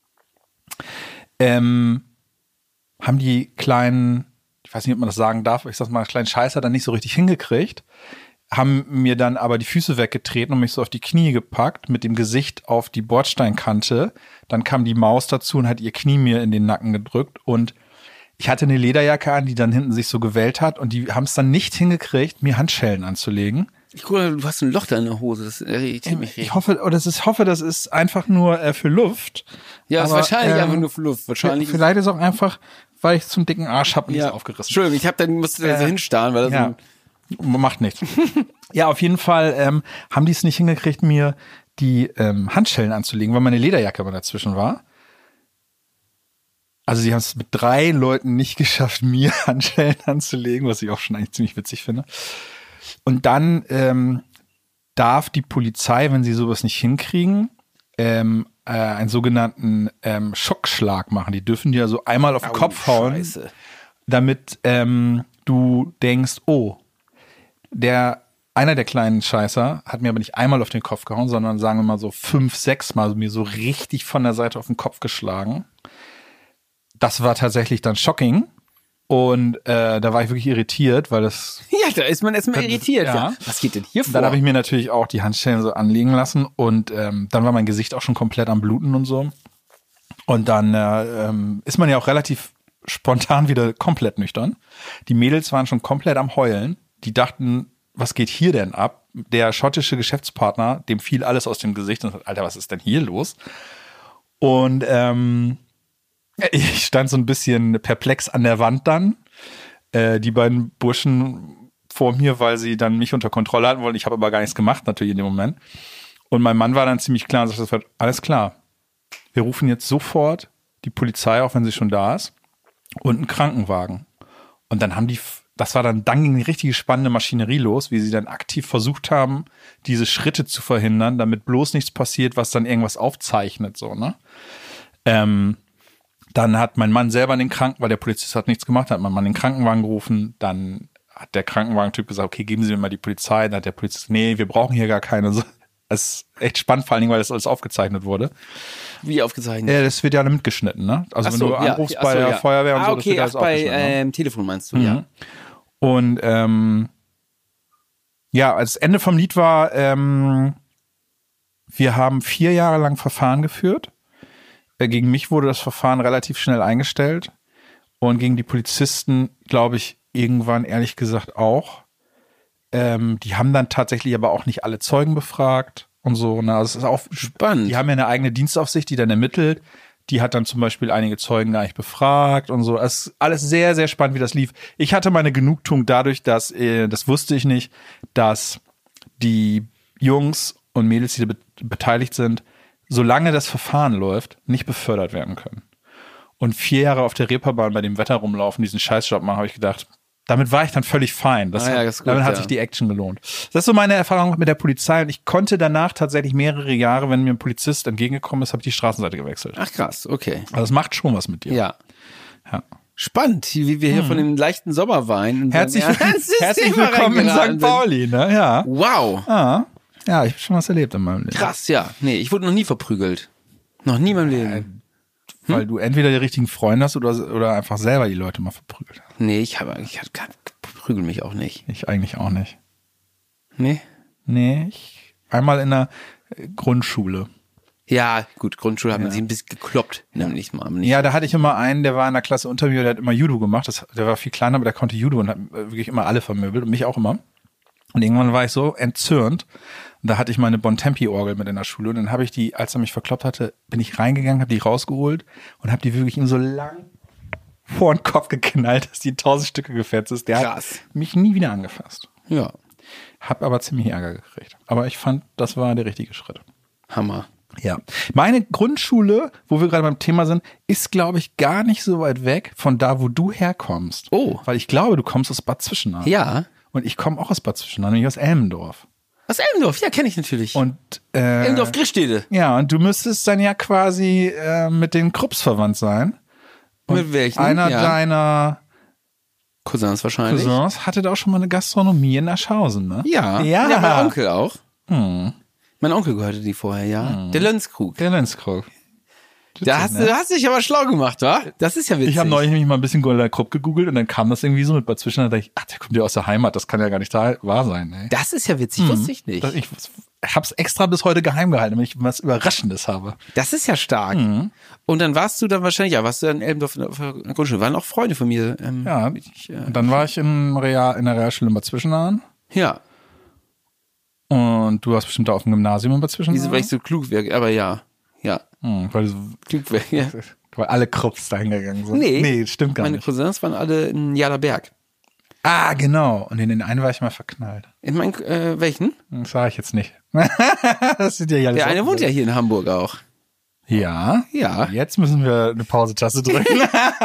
Ähm, haben die kleinen, ich weiß nicht, ob man das sagen darf, ich sag mal, kleinen Scheißer dann nicht so richtig hingekriegt, haben mir dann aber die Füße weggetreten und mich so auf die Knie gepackt, mit dem Gesicht auf die Bordsteinkante. Dann kam die Maus dazu und hat ihr Knie mir in den Nacken gedrückt und ich hatte eine Lederjacke an, die dann hinten sich so gewellt hat und die haben es dann nicht hingekriegt, mir Handschellen anzulegen. Ich gucke, du hast ein Loch da in der Hose, das irritiert mich richtig. Ich hoffe, oder das ist, hoffe, das ist einfach nur äh, für Luft. Ja, das ist Aber, wahrscheinlich ähm, einfach nur für Luft. Wahrscheinlich Vielleicht ist auch einfach, weil ich zum dicken Arsch habe und ja. ist aufgerissen. Entschuldigung, ich habe dann musste da Äh, so hinstarren, weil das Ja, so ein, macht nichts. Ja, auf jeden Fall ähm, haben die es nicht hingekriegt, mir die ähm, Handschellen anzulegen, weil meine Lederjacke immer dazwischen war. Also sie haben es mit drei Leuten nicht geschafft, mir Handschellen anzulegen, was ich auch schon eigentlich ziemlich witzig finde. Und dann ähm, darf die Polizei, wenn sie sowas nicht hinkriegen, ähm, äh, einen sogenannten ähm, Schockschlag machen. Die dürfen dir so einmal auf den Au, Kopf hauen, Scheiße. damit ähm, du denkst, oh, der einer der kleinen Scheißer hat mir aber nicht einmal auf den Kopf gehauen, sondern sagen wir mal so fünf, sechs Mal mir so richtig von der Seite auf den Kopf geschlagen. Das war tatsächlich dann shocking. Und äh, da war ich wirklich irritiert, weil das... Ja, da ist man erstmal Das- irritiert. ja. Ja. Was geht denn hier vor? Dann habe ich mir natürlich auch die Handschellen so anlegen lassen und ähm, dann war mein Gesicht auch schon komplett am Bluten und so. Und dann äh, ähm, ist man ja auch relativ spontan wieder komplett nüchtern. Die Mädels waren schon komplett am Heulen. Die dachten, was geht hier denn ab? Der schottische Geschäftspartner, dem fiel alles aus dem Gesicht und sagt, Alter, was ist denn hier los? Und ähm, ich stand so ein bisschen perplex an der Wand dann. Äh, die beiden Burschen vor mir, weil sie dann mich unter Kontrolle hatten wollen. Ich habe aber gar nichts gemacht natürlich in dem Moment. Und mein Mann war dann ziemlich klar und sagte, das wird alles klar. Wir rufen jetzt sofort die Polizei, auch wenn sie schon da ist, und einen Krankenwagen. Und dann haben die, das war dann, dann ging die richtige spannende Maschinerie los, wie sie dann aktiv versucht haben, diese Schritte zu verhindern, damit bloß nichts passiert, was dann irgendwas aufzeichnet, so, ne? Ähm, Dann hat mein Mann selber den Kranken, weil der Polizist hat nichts gemacht, hat mein Mann den Krankenwagen gerufen. Dann hat der Krankenwagentyp gesagt, okay, geben Sie mir mal die Polizei. Dann hat der Polizist, nee, wir brauchen hier gar keine. Das ist echt spannend, vor allen Dingen, weil das alles aufgezeichnet wurde. Wie aufgezeichnet? Ja, das wird ja mitgeschnitten, ne? Also Ach wenn so, du ja, anrufst ach bei so, der ja. Feuerwehr und ah, so, okay, das wird ach, alles bei aufgeschnitten. ne? ähm, Telefon meinst du, Mhm. ja. Und ähm, ja, als Ende vom Lied war, ähm, wir haben vier Jahre lang Verfahren geführt. Äh, Gegen mich wurde das Verfahren relativ schnell eingestellt. Und gegen die Polizisten, glaube ich, irgendwann ehrlich gesagt auch. Ähm, die haben dann tatsächlich aber auch nicht alle Zeugen befragt und so. Ne? Also es ist auch Spannend. Die haben ja eine eigene Dienstaufsicht, die dann ermittelt. Die hat dann zum Beispiel einige Zeugen gar nicht befragt und so. Es ist alles sehr, sehr spannend, wie das lief. Ich hatte meine Genugtuung dadurch, dass, äh, das wusste ich nicht, dass die Jungs und Mädels, die be- beteiligt sind, solange das Verfahren läuft, nicht befördert werden können. Und vier Jahre auf der Reeperbahn bei dem Wetter rumlaufen, diesen Scheißjob machen, habe ich gedacht, damit war ich dann völlig fein. Das Ah ja, hat, das ist gut, damit hat ja. sich die Action gelohnt. Das ist so meine Erfahrung mit der Polizei. Und ich konnte danach tatsächlich mehrere Jahre, wenn mir ein Polizist entgegengekommen ist, habe ich die Straßenseite gewechselt. Ach krass, okay. Also das macht schon was mit dir. Ja. Ja. Spannend, wie wir hier von dem leichten Sommerwein. in so ein Herzlich, ernstes herzlich Thema willkommen in reingeraten Sankt Pauli, ne? Ja. sind. Wow. Ah. Ja, ich habe schon was erlebt in meinem Leben. Krass, ja. Nee, ich wurde noch nie verprügelt. Noch nie in meinem Leben. Weil du entweder die richtigen Freunde hast oder, oder einfach selber die Leute mal verprügelt hast. Nee, ich habe, ich hab- prügel mich auch nicht. Ich eigentlich auch nicht. Nee? Nee, ich einmal in der äh, Grundschule. Ja, gut, Grundschule hat man sich ein bisschen gekloppt, nämlich mal. aber Nicht. Ja, da hatte ich immer einen, der war in der Klasse unter mir, der hat immer Judo gemacht. Das, der war viel kleiner, aber der konnte Judo und hat äh, wirklich immer alle vermöbelt und mich auch immer. Und irgendwann war ich so entzürnt. Und da hatte ich meine Bontempi-Orgel mit in der Schule. Und dann habe ich die, als er mich verkloppt hatte, bin ich reingegangen, habe die rausgeholt und habe die wirklich ihm so lang vor den Kopf geknallt, dass die in tausend Stücke gefetzt ist. Der Krass. hat mich nie wieder angefasst. Ja. Hab aber ziemlich Ärger gekriegt. Aber ich fand, das war der richtige Schritt. Hammer. Ja. Meine Grundschule, wo wir gerade beim Thema sind, ist, glaube ich, gar nicht so weit weg von da, wo du herkommst. Oh. Weil ich glaube, du kommst aus Bad Zwischenahn. Ja. Und ich komme auch aus Bad Zwischenahn, nämlich aus Elmendorf. Aus Elmendorf, ja, kenne ich natürlich. Und äh, Elmendorf-Grischstede. ja, und du müsstest dann ja quasi äh, mit den Krupps verwandt sein. Und mit welchen? Einer ja. deiner Cousins wahrscheinlich. Cousins hatte da auch schon mal eine Gastronomie in Aschhausen, ne? Ja. Ja. ja. Mein Onkel auch. Hm. Mein Onkel gehörte die vorher, ja. Hm. Der Lönzkrug. Der Lenzkrug. Da hast, du, hast dich aber schlau gemacht, wa? Das ist ja witzig. Ich habe neulich nämlich mal ein bisschen Goldener Krupp gegoogelt und dann kam das irgendwie so mit Bad Zwischenahn. Da dachte ich, ach, der kommt ja aus der Heimat, das kann ja gar nicht da wahr sein. Ey. Das ist ja witzig, Mhm. wusste ich nicht. Das, ich hab's extra bis heute geheim gehalten, damit ich was Überraschendes habe. Das ist ja stark. Mhm. Und dann warst du dann wahrscheinlich, ja, warst du in Elmendorf in der Grundschule. Waren auch Freunde von mir. Ähm, Ja, ich, äh, und dann war ich in, Real, in der Realschule in Bad Zwischenahn ja. und du warst bestimmt auch auf dem Gymnasium in Bad Zwischenahn. Wieso, weil ich so klug wäre, aber ja. Ja. Hm, weil, du so, Klug wäre, ja. weil alle Krupps da hingegangen sind. Nee. Nee, stimmt gar Meine nicht. Cousins waren alle in Jaderberg. Ah, genau. Und in den einen war ich mal verknallt. In meinen, äh, welchen? Das sage ich jetzt nicht. Das sind ja alles Der eine auch- wohnt ja hier in Hamburg auch. Ja. Ja. Jetzt müssen wir eine Pause-Taste drücken.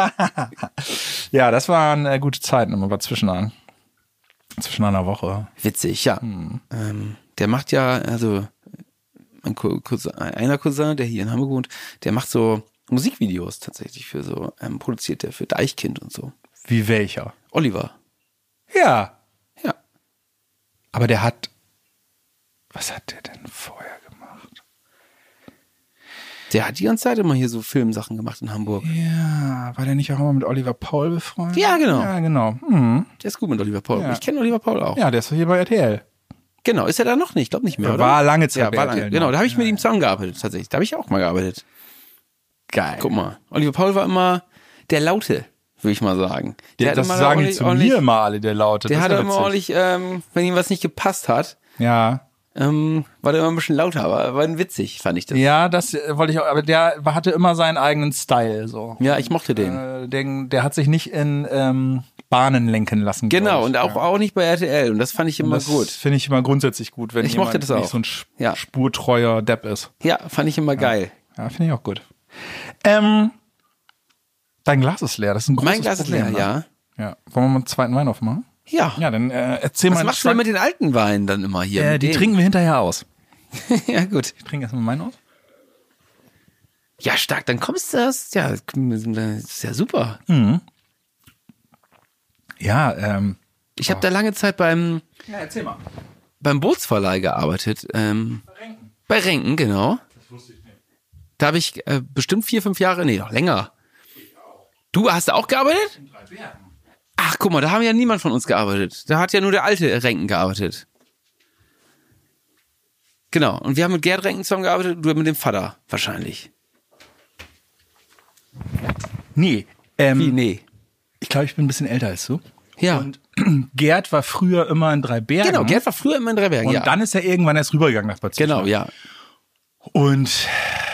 Ja, das waren äh, gute Zeiten immer bei Zwischenahn. Zwischen einer Woche. Witzig, ja. Hm. Ähm, der macht ja, also mein Cousin, einer Cousin, der hier in Hamburg wohnt, der macht so Musikvideos tatsächlich für so, ähm, produziert der für Deichkind und so. Wie welcher? Oliver. Ja. Ja. Aber der hat. Was hat der denn vorher gemacht? Der hat die ganze Zeit immer hier so Filmsachen gemacht in Hamburg. Ja, war der nicht auch immer mit Oliver Paul befreundet? Ja, genau. Ja, genau. Hm. Der ist gut mit Oliver Paul. Ja. Ich kenne Oliver Paul auch. Ja, der ist doch hier bei R T L. Genau, ist er da noch nicht? Ich glaube nicht mehr, Er oder? war lange Zeit ja, bei war R T L lange. Genau, noch. da habe ich mit Ja, ihm zusammengearbeitet tatsächlich. Da habe ich auch mal gearbeitet. Geil. Guck mal, Oliver Paul war immer der Laute, würde ich mal sagen. Der Der, hat das immer sagen die ordentlich- zu ordentlich- mir mal alle, der Laute. Der Das hat ist ja immer witzig. ordentlich, ähm, wenn ihm was nicht gepasst hat, Ja. ähm, war der immer ein bisschen lauter, aber war witzig, fand ich das. Ja, das äh, wollte ich auch, aber der hatte immer seinen eigenen Style, so. Ja, ich mochte den. Äh, der, der hat sich nicht in ähm, Bahnen lenken lassen. Genau, glaub ich. und auch, ja. auch nicht bei R T L. Und das fand ich immer das gut. finde ich immer grundsätzlich gut, wenn Ich jemand mochte das nicht auch. so ein sp- Ja. spurtreuer Depp ist. Ja, fand ich immer geil. Ja, finde ich auch gut. Ähm, dein Glas ist leer, das ist ein großes Mein Glas ist Problem, leer, ne? ja. Ja. Wollen wir mal einen zweiten Wein aufmachen? Ja. Ja, dann äh, erzähl Was mal. machst du denn mit den alten Weinen dann immer hier? äh, mit Die denen? trinken wir hinterher aus. Ja, gut. Ich trinke erstmal meinen aus. Ja, stark, dann kommst du das. Ja, das ist ja super. Ja, ähm. Ich habe da lange Zeit beim, Ja, erzähl mal. beim Bootsverleih gearbeitet. Ähm, Renken. bei Renken, genau. Das wusste ich nicht. Da habe ich äh, bestimmt vier, fünf Jahre, nee, noch länger. Du hast da auch gearbeitet? Ach, guck mal, da haben ja niemand von uns gearbeitet. Da hat ja nur der alte Renken gearbeitet. Genau, und wir haben mit Gerd Renken zusammengearbeitet und du mit dem Vater wahrscheinlich. Nee. Ähm, Wie? Nee. Ich glaube, ich bin ein bisschen älter als du. Ja. Und Gerd war früher immer in Dreibergen. Genau, Gerd war früher immer in Dreibergen, Und ja. dann ist er irgendwann erst rübergegangen nach Bad Genau, Zwischenahn. ja. Und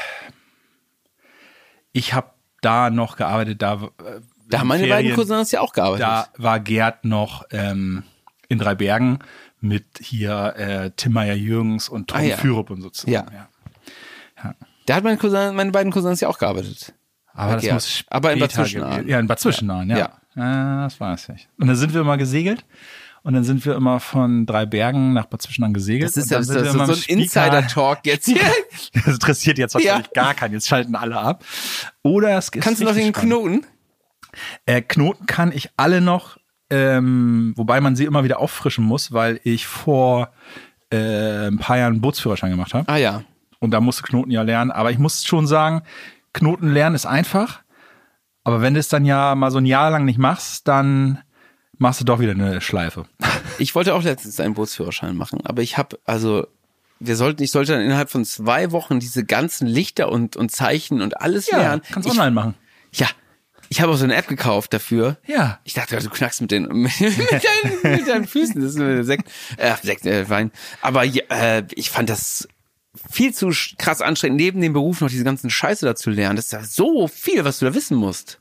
ich habe da noch gearbeitet, da äh, Da haben meine Ferien, beiden Cousins ja auch gearbeitet. Da war Gerd noch ähm, in Dreibergen mit hier äh, Tim Meyer-Jürgens und Tom Ah, ja. Fürup und so zusammen. Ja. Ja. Da hat mein Cousin, meine beiden Cousins ja auch gearbeitet. Aber das Gerd. muss später Aber in Bad gewesen- Zwischenahn. Ja, in Bad Zwischenahn, ja. Ja. ja. Das weiß ich. Und dann sind wir immer gesegelt. Und dann sind wir immer von Dreibergen nach Bad Zwischenahn gesegelt. Das ist und ja dann das sind ist wir immer so im ein Spieker- Insider-Talk jetzt hier. Das interessiert jetzt wahrscheinlich Ja. gar keinen. Jetzt schalten alle ab. Oder es ist Kannst du noch richtig den spannend. Knoten? Äh, Knoten kann ich alle noch, ähm, wobei man sie immer wieder auffrischen muss, weil ich vor äh, ein paar Jahren einen Bootsführerschein gemacht habe. Ah ja. Und da musste Knoten ja lernen. Aber ich muss schon sagen, Knoten lernen ist einfach. Aber wenn du es dann ja mal so ein Jahr lang nicht machst, dann machst du doch wieder eine Schleife. Ich wollte auch letztens einen Bootsführerschein machen, aber ich habe, also, wir sollten, ich sollte dann innerhalb von zwei Wochen diese ganzen Lichter und, und Zeichen und alles lernen. kannst ich, online machen. Ja. Ich habe auch so eine App gekauft dafür. Ja. Ich dachte, du knackst mit den mit deinen, mit deinen Füßen. Das ist ein Sekt, äh, Sekt, äh, Wein. Aber äh, ich fand das viel zu krass anstrengend, neben dem Beruf noch diese ganzen Scheiße da zu lernen. Das ist ja so viel, was du da wissen musst.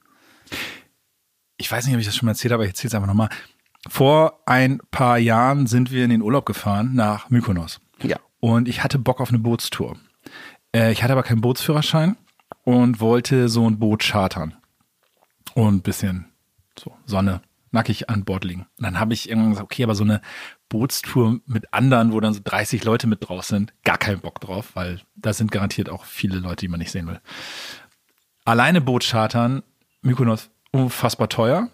Ich weiß nicht, ob ich das schon mal erzählt habe, aber ich erzähle es einfach nochmal. Vor ein paar Jahren sind wir in den Urlaub gefahren nach Mykonos. Ja. Und ich hatte Bock auf eine Bootstour. Äh, ich hatte aber keinen Bootsführerschein und wollte so ein Boot chartern. Und ein bisschen so Sonne, nackig an Bord liegen. Und dann habe ich irgendwann gesagt, okay, aber so eine Bootstour mit anderen, wo dann so dreißig Leute mit drauf sind, gar keinen Bock drauf, weil da sind garantiert auch viele Leute, die man nicht sehen will. Alleine Boot chartern, Mykonos, unfassbar teuer.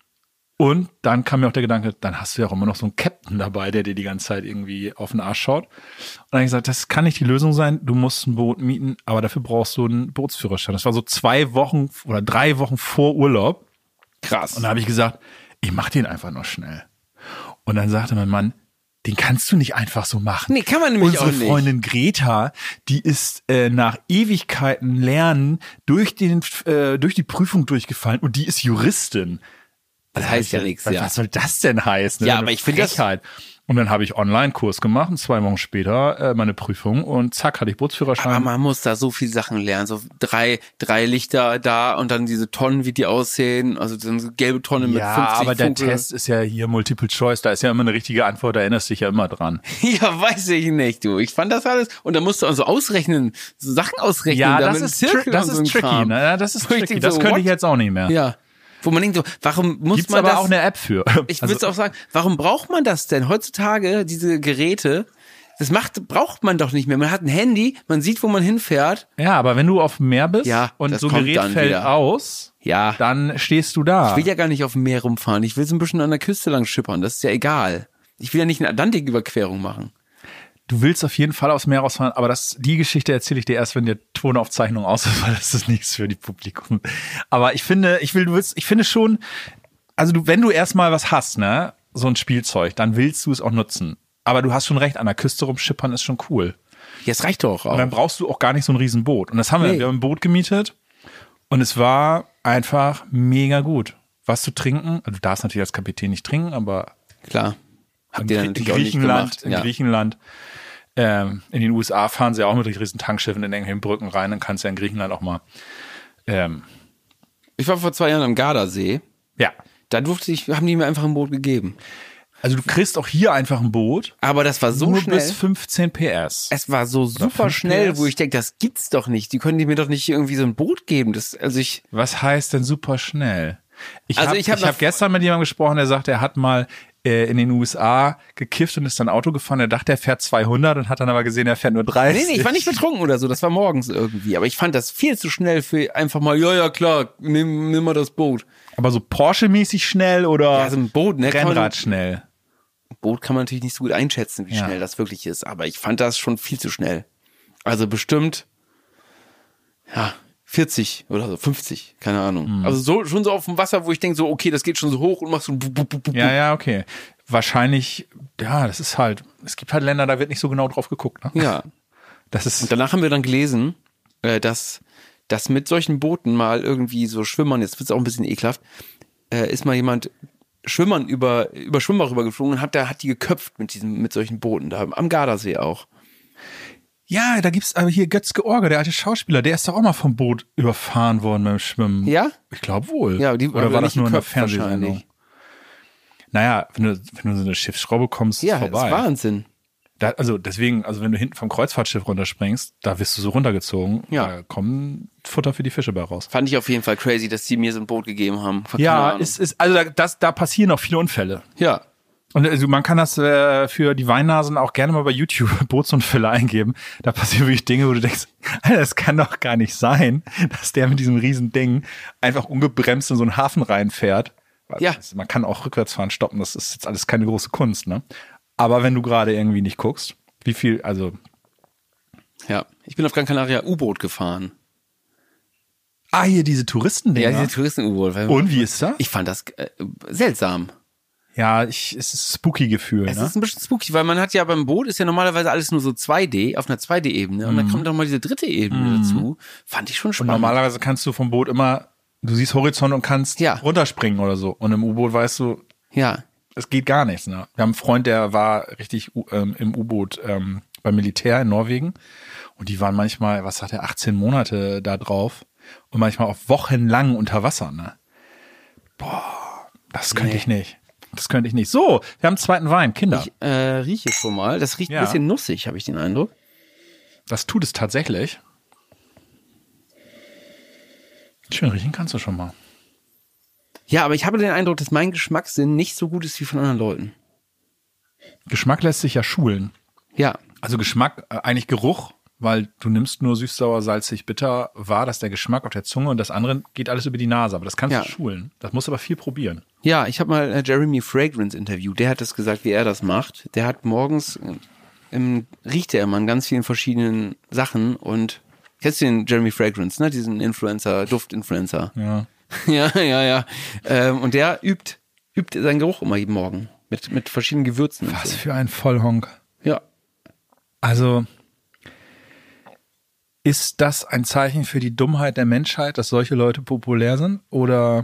Und dann kam mir auch der Gedanke, dann hast du ja auch immer noch so einen Captain dabei, der dir die ganze Zeit irgendwie auf den Arsch schaut. Und dann habe ich gesagt, das kann nicht die Lösung sein. Du musst ein Boot mieten, aber dafür brauchst du einen Bootsführerschein. Das war so zwei Wochen oder drei Wochen vor Urlaub. Krass. Und da habe ich gesagt, ich mach den einfach noch schnell. Und dann sagte mein Mann, den kannst du nicht einfach so machen. Nee, kann man nämlich Unsere auch nicht. Freundin Greta, die ist äh, nach Ewigkeiten Lernen durch den äh, durch die Prüfung durchgefallen und die ist Juristin. Das heißt ja nichts, ja. Was soll das denn heißen? Ja, Eine aber ich finde das- Frechheit. Und dann habe ich Online-Kurs gemacht und zwei Wochen später äh, meine Prüfung und zack, hatte ich Bootsführerschein. Aber man muss da so viel Sachen lernen. So drei, drei Lichter da und dann diese Tonnen, wie die aussehen. Also so eine gelbe Tonne mit ja, fünfzig aber der Funkel. Test ist ja hier Multiple Choice, da ist ja immer eine richtige Antwort, da erinnerst du dich ja immer dran. Ja, weiß ich nicht, du. Ich fand das alles. Und da musst du also ausrechnen, so Sachen ausrechnen. Ja, da das mit ist, Zirkel tri das und so ist ein tricky, Kram. ne? Ja, das ist Wo ich tricky, denk das so, könnte what? ich jetzt auch nicht mehr. Ja. Wo man denkt so, warum muss Gibt's man aber das? auch eine App für. Ich Also- würde auch sagen, warum braucht man das denn? Heutzutage, diese Geräte, das macht, braucht man doch nicht mehr. Man hat ein Handy, man sieht, wo man hinfährt. Ja, aber wenn du auf dem Meer bist Ja, und das so ein kommt Gerät dann fällt wieder. aus, Ja. dann stehst du da. Ich will ja gar nicht auf dem Meer rumfahren. Ich will so ein bisschen an der Küste lang schippern. Das ist ja egal. Ich will ja nicht eine Atlantiküberquerung machen. Du willst auf jeden Fall aufs Meer rausfahren, aber das, die Geschichte erzähle ich dir erst, wenn die Tonaufzeichnung aus ist, weil das ist nichts für die Publikum. Aber ich finde, ich will, du willst, ich finde schon, also du, wenn du erstmal was hast, ne, so ein Spielzeug, dann willst du es auch nutzen. Aber du hast schon recht, an der Küste rumschippern ist schon cool. Ja, es reicht doch auch. Und dann brauchst du auch gar nicht so ein Riesenboot. Und das haben wir, Nee. wir haben ein Boot gemietet und es war einfach mega gut. Was zu trinken, also du darfst natürlich als Kapitän nicht trinken, aber Klar. Habt in, ihr in natürlich auch nicht Griechenland, gemacht. in Ja. Griechenland, ähm, in den U S A fahren sie auch mit riesen Tankschiffen in irgendwelchen Brücken rein, dann kannst du ja in Griechenland auch mal, ähm, Ich war vor zwei Jahren am Gardasee. ja. Da durfte ich, haben die mir einfach ein Boot gegeben. Also du kriegst auch hier einfach ein Boot, Aber das war so nur schnell. bis fünfzehn P S. Es war so super fünf schnell, P S. wo ich denke, das gibt's doch nicht. Die können die mir doch nicht irgendwie so ein Boot geben. Das, also ich, Was heißt denn super schnell? Ich Also habe ich ich hab hab, noch- hab gestern mit jemandem gesprochen, der sagt, er hat mal äh, in den U S A gekifft und ist dann Auto gefahren. Er dachte, er fährt zweihundert und hat dann aber gesehen, er fährt nur dreißig. nee, nee, ich war nicht betrunken oder so. Das war morgens irgendwie. Aber ich fand das viel zu schnell für einfach mal, ja, ja, klar, nimm, nimm mal das Boot. Aber so Porsche-mäßig schnell oder Ja, so ein Boot, ne? kann man- Rennrad schnell? Boot kann man natürlich nicht so gut einschätzen, wie Ja. schnell das wirklich ist. Aber ich fand das schon viel zu schnell. Also bestimmt, ja, vierzig oder so, fünfzig, keine Ahnung. Hm. Also so, schon so auf dem Wasser, wo ich denke so, okay, das geht schon so hoch und machst so, bup, bup, bup, bup. Ja, ja, okay. Wahrscheinlich, ja, das ist halt, es gibt halt Länder, da wird nicht so genau drauf geguckt. Ne? Ja. Das ist, Und danach haben wir dann gelesen, äh, dass, dass mit solchen Booten mal irgendwie so Schwimmern, jetzt wird's auch ein bisschen ekelhaft, äh, ist mal jemand Schwimmern über, über Schwimmbach rübergeflogen und hat, da hat die geköpft mit diesen, mit solchen Booten da, am Gardasee auch. ja, da gibt's aber hier Götz George, der alte Schauspieler, der ist doch auch mal vom Boot überfahren worden beim Schwimmen. Ja? Ich glaube wohl. Ja, die Oder war das nicht nur in der geköpft Fernsehsendung? wahrscheinlich. Naja, wenn du, wenn du so eine Schiffsschraube kommst, ist Ja, das vorbei. ist Wahnsinn. Da, also deswegen, also wenn du hinten vom Kreuzfahrtschiff runterspringst, da wirst du so runtergezogen, Ja. da kommen Futter für die Fische bei raus. Fand ich auf jeden Fall crazy, dass sie mir so ein Boot gegeben haben. Keine Ja, Ahnung. ist, ist, also da, das, da passieren auch viele Unfälle. ja. Und also man kann das äh, für die Weinnasen auch gerne mal bei YouTube Bootsunfälle eingeben. Da passieren wirklich Dinge, wo du denkst, Alter, das kann doch gar nicht sein, dass der mit diesem riesen Ding einfach ungebremst in so einen Hafen reinfährt. Ja. Also man kann auch rückwärts fahren, stoppen, das ist jetzt alles keine große Kunst, ne? Aber wenn du gerade irgendwie nicht guckst, wie viel, also Ja. Ich bin auf Gran Canaria U-Boot gefahren. ah, hier diese Touristendinger. Ja, diese Touristen-U-Boot. Und wie ist das? Ich fand das äh, seltsam. Ja, ich, es ist ein spooky Gefühl, Es ne? ist ein bisschen spooky, weil man hat ja beim Boot ist ja normalerweise alles nur so zwei D, auf einer zwei D-Ebene. Und dann kommt doch mal diese dritte Ebene dazu. Fand ich schon Und spannend. normalerweise kannst du vom Boot immer du siehst Horizont und kannst Ja. runterspringen oder so. Und im U-Boot weißt du, Ja. es geht gar nichts. Ne? Wir haben einen Freund, der war richtig ähm, im U-Boot ähm, beim Militär in Norwegen. Und die waren manchmal, was sagt er, achtzehn Monate da drauf. Und manchmal auch wochenlang unter Wasser. Ne? Boah, das könnte Nee. ich nicht. Das könnte ich nicht. So, wir haben einen zweiten Wein. Kinder, Ich äh, rieche schon mal. Das riecht Ja. ein bisschen nussig, habe ich den Eindruck. das tut es tatsächlich. Schön riechen kannst du schon mal. Ja, aber ich habe den Eindruck, dass mein Geschmackssinn nicht so gut ist wie von anderen Leuten. Geschmack lässt sich ja schulen. Ja. Also Geschmack, äh, eigentlich Geruch, weil du nimmst nur süß, sauer, salzig, bitter wahr, dass der Geschmack auf der Zunge und das andere geht alles über die Nase. Aber das kannst Ja. du schulen. Das musst du aber viel probieren. Ja, ich habe mal äh, Jeremy Fragrance interviewt. Der hat das gesagt, wie er das macht. Der hat morgens, äh, im, riecht er immer an ganz vielen verschiedenen Sachen und kennst du den Jeremy Fragrance, ne? Diesen Influencer, Duftinfluencer. Ja. Ja, ja, ja. Ähm, und der übt, übt seinen Geruch immer jeden Morgen. Mit, mit verschiedenen Gewürzen. und Was so. für ein Vollhonk. Ja. Also, ist das ein Zeichen für die Dummheit der Menschheit, dass solche Leute populär sind? Oder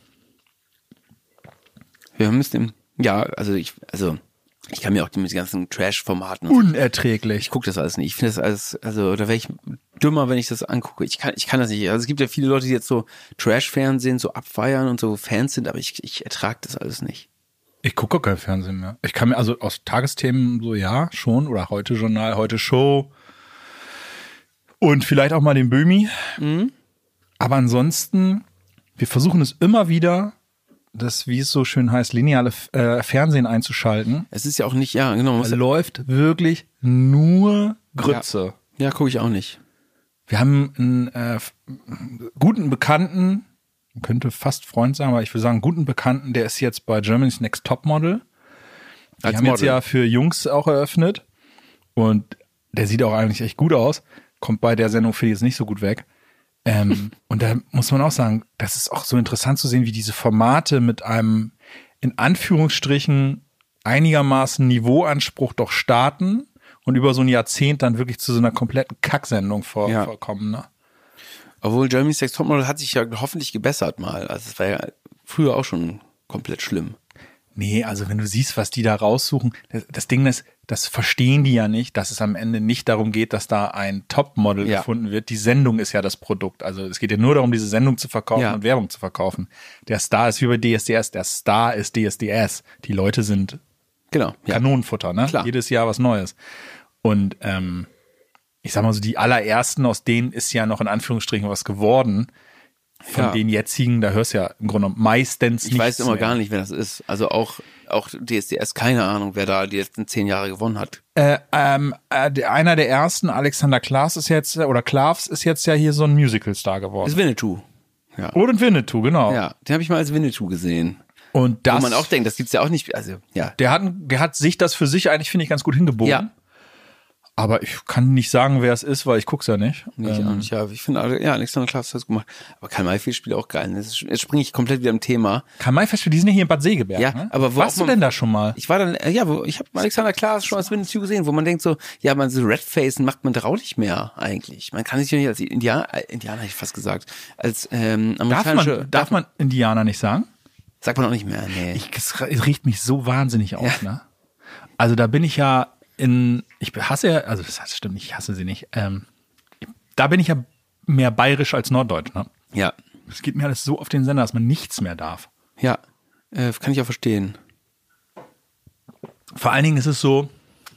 Wir müssen, ja, also ich, also ich kann mir auch mit den ganzen Trash-Formaten, unerträglich? ich gucke das alles nicht. Ich finde das alles, also da wäre ich dümmer, wenn ich das angucke. Ich kann, ich kann das nicht. Also es gibt ja viele Leute, die jetzt so Trash-Fernsehen so abfeiern und so Fans sind, aber ich, ich ertrage das alles nicht. Ich gucke kein Fernsehen mehr. Ich kann mir also aus Tagesthemen so, ja, schon. Oder heute Journal, heute Show. Und vielleicht auch mal den Böhmi. Mhm. Aber ansonsten, wir versuchen es immer wieder, das, wie es so schön heißt, lineare äh, Fernsehen einzuschalten. Es ist ja auch nicht, ja, genau. Man muss, Es läuft wirklich nur Grütze. ja, gucke ich auch nicht. Wir haben einen äh, guten Bekannten, man könnte fast Freund sagen, aber ich würde sagen, guten Bekannten, der ist jetzt bei Germany's Next Topmodel. Die Als haben jetzt Model. ja für Jungs auch eröffnet. Und der sieht auch eigentlich echt gut aus. Kommt bei der Sendung für die jetzt nicht so gut weg. Ähm, und da muss man auch sagen, das ist auch so interessant zu sehen, wie diese Formate mit einem in Anführungsstrichen einigermaßen Niveauanspruch doch starten und über so ein Jahrzehnt dann wirklich zu so einer kompletten Kacksendung vor, Ja. vorkommen. Ne? Obwohl Jeremy's Next Topmodel hat sich ja hoffentlich gebessert mal. Also es war ja früher auch schon komplett schlimm. Nee, also wenn du siehst, was die da raussuchen, das, das Ding ist, das verstehen die ja nicht, dass es am Ende nicht darum geht, dass da ein Topmodel Ja. gefunden wird. Die Sendung ist ja das Produkt. Also es geht ja nur darum, diese Sendung zu verkaufen Ja. und Werbung zu verkaufen. Der Star ist wie bei D S D S, der Star ist D S D S. Die Leute sind Genau. Ja. Kanonenfutter, ne? Klar. Jedes Jahr was Neues. Und ähm, ich sag mal so, die allerersten, aus denen ist ja noch in Anführungsstrichen was geworden. Von Ja. den jetzigen, da hörst du ja im Grunde genommen meistens Ich weiß nichts immer mehr. gar nicht, wer das ist. Also auch, auch D S D S, keine Ahnung, wer da die letzten zehn Jahre gewonnen hat. Äh, ähm, äh, der, einer der ersten, Alexander Klaas ist jetzt, oder Klavs ist jetzt ja hier so ein Musical-Star Das geworden. ist Winnetou. Ja. Und Winnetou, genau. Ja, den habe ich mal als Winnetou gesehen. Und das, Wo man auch denkt, das gibt's ja auch nicht, also, ja. der hat, der hat sich das für sich eigentlich, finde ich, ganz gut hingebogen. Ja. Aber ich kann nicht sagen, wer es ist, weil ich guck's ja nicht. Nee, ich Ähm, auch nicht. Ja, ich finde, ja, Alexander Klaas hat das gemacht. Aber Karl Mayfield spielt auch geil. Jetzt, jetzt springe ich komplett wieder im Thema. Karl-May-Festival, die sind ja hier in Bad Segeberg. Ja, ne? aber wo warst auch du man- denn da schon mal? Ich war dann, äh, ja, wo, ich habe Alexander Klaas schon als Winnetou gesehen, wo man denkt so, ja, man so Redfacen macht man traulich mehr eigentlich. Man kann sich ja nicht als Indianer, äh, Indianer hätte ich fast gesagt, als ähm, Darf amerikanische, man, darf man Indianer nicht sagen? sagt man auch nicht mehr, nee. Ich, es riecht mich so wahnsinnig auf, ne? Also da bin ich ja in, ich hasse ja, also das stimmt nicht, ich hasse sie nicht. Ähm, da bin ich ja mehr bayerisch als norddeutsch, ne? Ja, Es geht mir alles so auf den Sender, dass man nichts mehr darf. ja, äh, kann ich auch verstehen. Vor allen Dingen ist es so,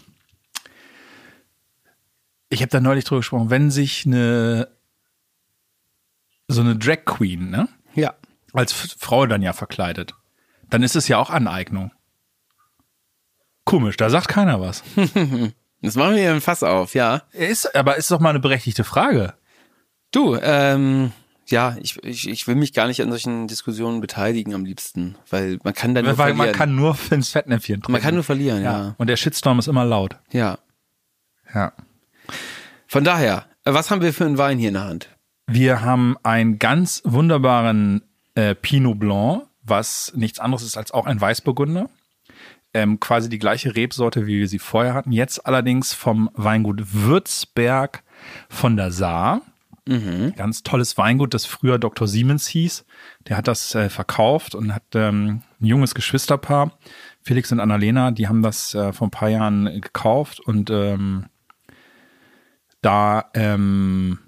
ich habe da neulich drüber gesprochen, wenn sich eine so eine Drag Queen, ne, Ja, als F- Frau dann ja verkleidet, dann ist es ja auch Aneignung. Komisch, da sagt keiner was. das machen wir hier ein Fass auf, ja. Ist, aber ist doch mal eine berechtigte Frage. Du, ähm, ja, ich, ich, ich will mich gar nicht an solchen Diskussionen beteiligen am liebsten, weil man kann dann nur Weil verlieren. man kann nur ins Fettnäpfchen treten. man kann nur verlieren, ja. ja. Und der Shitstorm ist immer laut. Ja. Ja. Von daher, äh, was haben wir für einen Wein hier in der Hand? Wir haben einen ganz wunderbaren äh, Pinot Blanc, was nichts anderes ist als auch ein Weißburgunder. Ähm, quasi die gleiche Rebsorte, wie wir sie vorher hatten. Jetzt allerdings vom Weingut Würzberg von der Saar. Mhm. Ganz tolles Weingut, das früher Doktor Siemens hieß. Der hat das äh, verkauft und hat ähm, ein junges Geschwisterpaar, Felix und Annalena, die haben das äh, vor ein paar Jahren äh, gekauft und ähm, da ähm,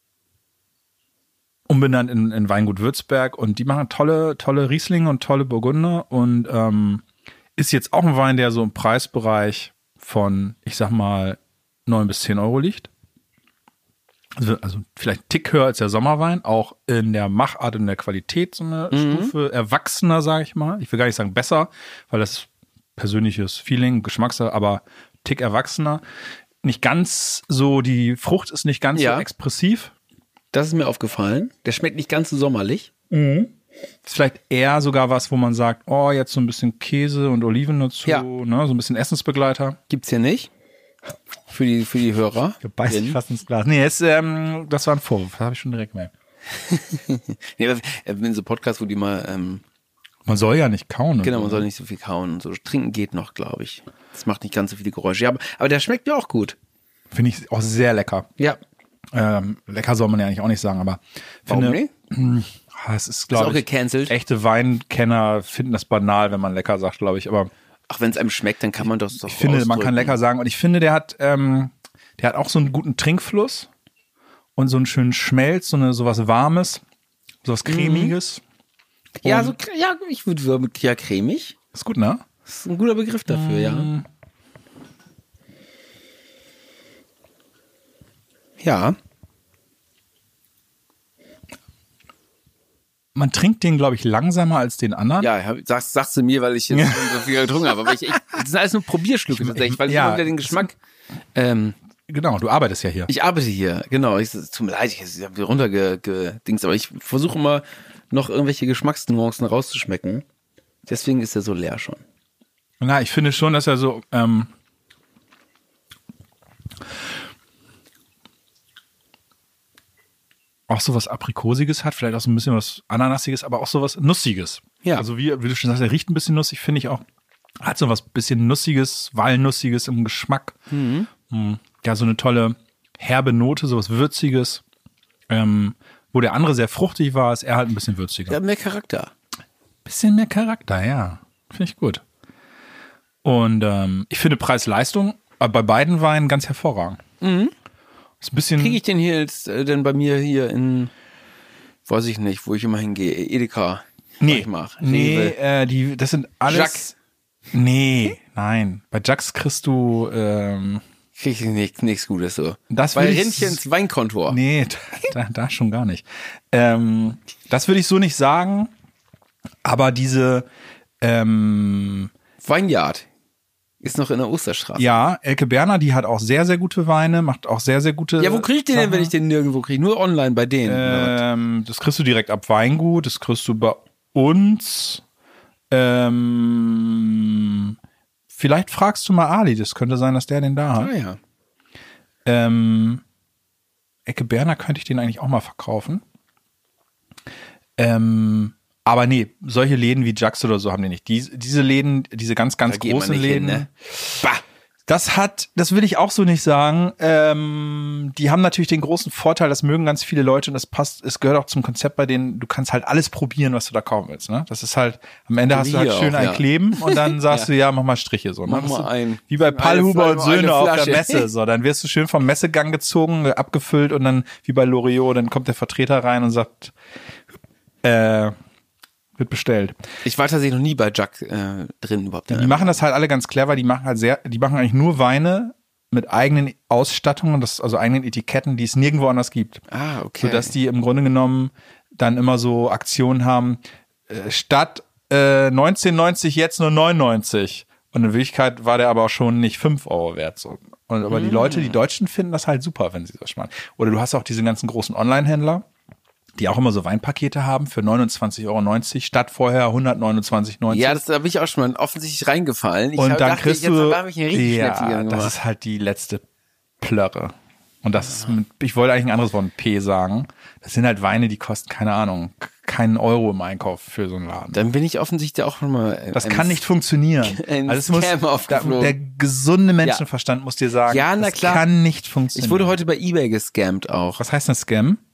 umbenannt in, in Weingut Würzberg und die machen tolle, tolle Rieslinge und tolle Burgunder und ähm, ist jetzt auch ein Wein, der so im Preisbereich von, ich sag mal, neun bis zehn Euro liegt. Also, also vielleicht ein Tick höher als der Sommerwein, auch in der Machart und der Qualität so eine Mhm. Stufe erwachsener, sage ich mal. Ich will gar nicht sagen besser, weil das persönliches Feeling, Geschmackssache, aber Tick erwachsener. Nicht ganz so, die Frucht ist nicht ganz Ja. so expressiv. Das ist mir aufgefallen. Der schmeckt nicht ganz so sommerlich. Ist vielleicht eher sogar was, wo man sagt, oh, jetzt so ein bisschen Käse und Oliven dazu, Ja. ne, so ein bisschen Essensbegleiter. Gibt's hier nicht. Für die, für die Hörer. Beißt sich fast ins Glas. Nee, jetzt, ähm, das war ein Vorwurf, das habe ich schon direkt gemerkt. Nee, aber in so Podcasts, wo die mal, ähm, Man soll ja nicht kauen. und genau, so. man soll nicht so viel kauen und so. Trinken geht noch, glaube ich. Das macht nicht ganz so viele Geräusche. Ja, aber, aber der schmeckt mir auch gut. Finde ich auch sehr lecker. Ja. Ähm, lecker soll man ja eigentlich auch nicht sagen, aber Warum finde, nicht? ah, es ist, Ist auch glaube ich, gecancelt. echte Weinkenner finden das banal, wenn man lecker sagt, glaube ich. Aber Ach, wenn es einem schmeckt, dann kann man das doch ich finde, man ausdrücken. kann lecker sagen. Und ich finde, der hat, ähm, der hat auch so einen guten Trinkfluss und so einen schönen Schmelz, so eine sowas Warmes, sowas Cremiges. Ja, Und- so, ja, ich würde sagen, ja, cremig. Ist gut, ne? Das ist ein guter Begriff dafür, ja. Ja. Man trinkt den, glaube ich, langsamer als den anderen. Ja, hab- sagst, sagst du mir, weil ich jetzt schon so viel getrunken habe. Aber ich, ich, das sind alles nur Probierschlücke tatsächlich, weil ich ja, immer wieder den Geschmack. Ähm, Genau, du arbeitest ja hier. ich arbeite hier, genau. Ich, es tut mir leid, ich, ich habe runtergedings, aber ich versuche immer noch irgendwelche Geschmacksnuancen rauszuschmecken. Deswegen ist er so leer schon. Na, ich finde schon, dass er so, ähm, auch so was Aprikosiges hat, vielleicht auch so ein bisschen was Ananassiges, aber auch so was Nussiges. Ja. Also wie, wie du schon sagst, er riecht ein bisschen nussig, finde ich auch. Hat so was bisschen Nussiges, Walnussiges im Geschmack. Mhm. Ja, so eine tolle herbe Note, so was Würziges. Ähm, wo der andere sehr fruchtig war, ist er halt ein bisschen würziger. Der hat mehr Charakter. Bisschen mehr Charakter, ja. Finde ich gut. Und ähm, ich finde Preis-Leistung äh, bei beiden Weinen ganz hervorragend. Mhm. Ist ein bisschen. Kriege ich den hier jetzt äh, denn bei mir hier in, weiß ich nicht, wo ich immer hingehe, Edeka? Nee, Ich mach. nee, Rewe. äh, die, das sind alles. Jacques. Nee, nein. Bei Jacques kriegst du, ähm, Kriege ich nichts, nichts Gutes so. Das Bei will ich- Rindchens Weinkontor. nee, da, da schon gar nicht. Ähm, das würde ich so nicht sagen. Aber diese, ähm, Weinjard ist noch in der Osterstraße. ja, Elke Berner, die hat auch sehr, sehr gute Weine, macht auch sehr, sehr gute. Ja, wo krieg ich den denn, Sachen. wenn ich den nirgendwo kriege? Nur online bei denen. oder was? Ähm, das kriegst du direkt ab Weingut, das kriegst du bei uns. Ähm, vielleicht fragst du mal Ali, das könnte sein, dass der den da hat. Ah ja. Ähm, Ecke Berner könnte ich den eigentlich auch mal verkaufen. Ähm, aber nee, solche Läden wie Jacques oder so haben die nicht. Die, diese Läden, diese ganz, ganz Da geht man großen nicht Läden. hin, ne? Bah. Das hat, das will ich auch so nicht sagen. Ähm, die haben natürlich den großen Vorteil, das mögen ganz viele Leute und das passt, es gehört auch zum Konzept bei denen, du kannst halt alles probieren, was du da kaufen willst. Ne? Das ist halt, am Ende So hast wie du halt hier schön auch, ein ja. Kleben und dann sagst Ja. du, ja, mach mal Striche. So, ne? Mach Das mal ist ein. wie bei Eine Pallhuber und Flasche, eine Söhne auf der Flasche. Messe. So, dann wirst du schön vom Messegang gezogen, äh, abgefüllt und dann wie bei Loriot, dann kommt der Vertreter rein und sagt, äh, wird bestellt. Ich war tatsächlich noch nie bei Jacques äh, drin überhaupt. Die machen das halt alle ganz clever, die machen halt sehr, die machen eigentlich nur Weine mit eigenen Ausstattungen, das, also eigenen Etiketten, die es nirgendwo anders gibt. Ah, okay. Sodass die im Grunde genommen dann immer so Aktionen haben, äh, statt äh, neunzehnhundertneunzig jetzt nur neunundneunzig. Und in Wirklichkeit war der aber auch schon nicht fünf Euro wert. So. Und, aber die Leute, die Deutschen finden das halt super, wenn sie das machen. Oder du hast auch diese ganzen großen Online-Händler, die auch immer so Weinpakete haben für neunundzwanzig Euro neunzig statt vorher hundertneunundzwanzig Euro neunzig. Ja, das, da bin ich auch schon mal offensichtlich reingefallen. Ich Und hab- dann dachte, kriegst jetzt du, habe ich einen richtig ja, schnäppigen das gemacht. ist halt die letzte Plörre. Und das ist, mit, ich wollte eigentlich ein anderes Wort, P sagen. Das sind halt Weine, die kosten, keine Ahnung, keinen Euro im Einkauf für so einen Laden. Dann bin ich offensichtlich auch schon mal. Das ein- kann nicht funktionieren. ein Also es muss, Scam da, aufgeflogen. der gesunde Menschenverstand muss dir sagen, Ja, na das klar. kann nicht funktionieren. Ich wurde heute bei eBay gescammt auch. Was heißt denn Scam?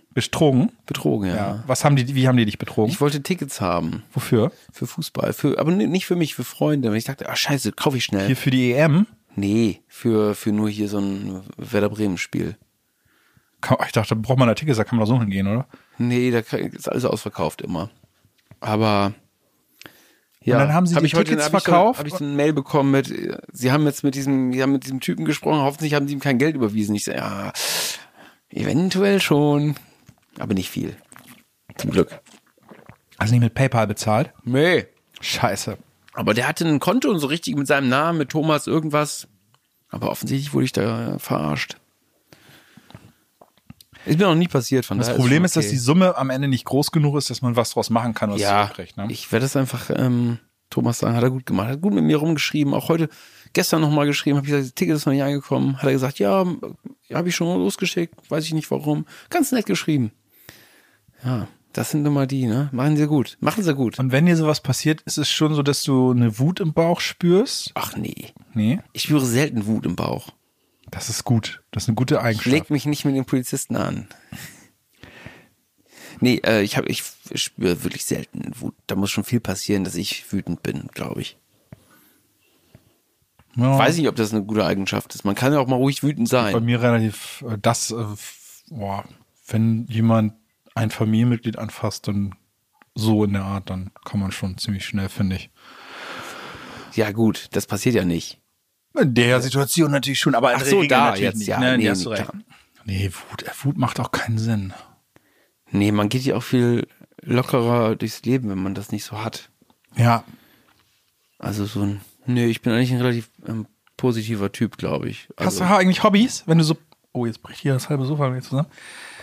Betrogen? Betrogen, ja. Ja. Was haben die, wie haben die dich betrogen? Ich wollte Tickets haben. Wofür? Für Fußball. Für, aber nicht für mich, für Freunde. Und ich dachte, ah scheiße, kaufe ich schnell. Hier für die E M? Nee, für, für nur hier so ein Werder Bremen-Spiel. Ich dachte, braucht man da Tickets, da kann man da so hingehen, oder? Nee, da ist alles ausverkauft immer. Aber ja, und dann haben sie hab die ich heute, Tickets hab ich, verkauft? Habe ich so eine Mail bekommen mit, sie haben jetzt mit diesem, sie haben mit diesem Typen gesprochen, hoffentlich haben sie ihm kein Geld überwiesen. Ich so, ja, eventuell schon, aber nicht viel. Zum Glück. Also nicht mit PayPal bezahlt? Nee. Scheiße. Aber der hatte ein Konto und so richtig mit seinem Namen, mit Thomas irgendwas. Aber offensichtlich wurde ich da verarscht. Ist mir noch nie passiert. Von Das daher Problem ist, ist, dass die Summe am Ende nicht groß genug ist, dass man was draus machen kann, was ja, zurückkriegt. Ne? ich werde es einfach ähm, Thomas sagen, hat er gut gemacht. Hat gut mit mir rumgeschrieben. Auch heute, gestern nochmal geschrieben, habe ich gesagt, das Ticket ist noch nicht angekommen. Hat er gesagt, ja, habe ich schon losgeschickt, weiß ich nicht warum. Ganz nett geschrieben. Ja, das sind immer die, ne? Machen sie gut. Machen sie gut. Und wenn dir sowas passiert, ist es schon so, dass du eine Wut im Bauch spürst? Ach nee. Nee? Ich spüre selten Wut im Bauch. Das ist gut. Das ist eine gute Eigenschaft. Leg mich nicht mit den Polizisten an. Nee, äh, ich, hab, ich spüre wirklich selten Wut. Da muss schon viel passieren, dass ich wütend bin, glaube ich. Ja, Weiß nicht, ob das eine gute Eigenschaft ist. Man kann ja auch mal ruhig wütend sein. bei mir relativ, äh, das, äh, boah, wenn jemand ein Familienmitglied anfasst, dann so in der Art, dann kann man schon ziemlich schnell, finde ich. Ja gut, das passiert ja nicht. In der Situation natürlich schon, aber in Ach der so, Regel da natürlich jetzt, nicht. ja. Ne, Nee, nee, hast du nee, recht. klar. Nee, Wut, äh, Wut macht auch keinen Sinn. Nee, man geht ja auch viel lockerer durchs Leben, wenn man das nicht so hat. Ja, Also so ein, nee, ich bin eigentlich ein relativ ähm, positiver Typ, glaube ich. hast Also, du eigentlich Hobbys, wenn du so, oh, jetzt bricht hier das halbe Sofa wieder zusammen.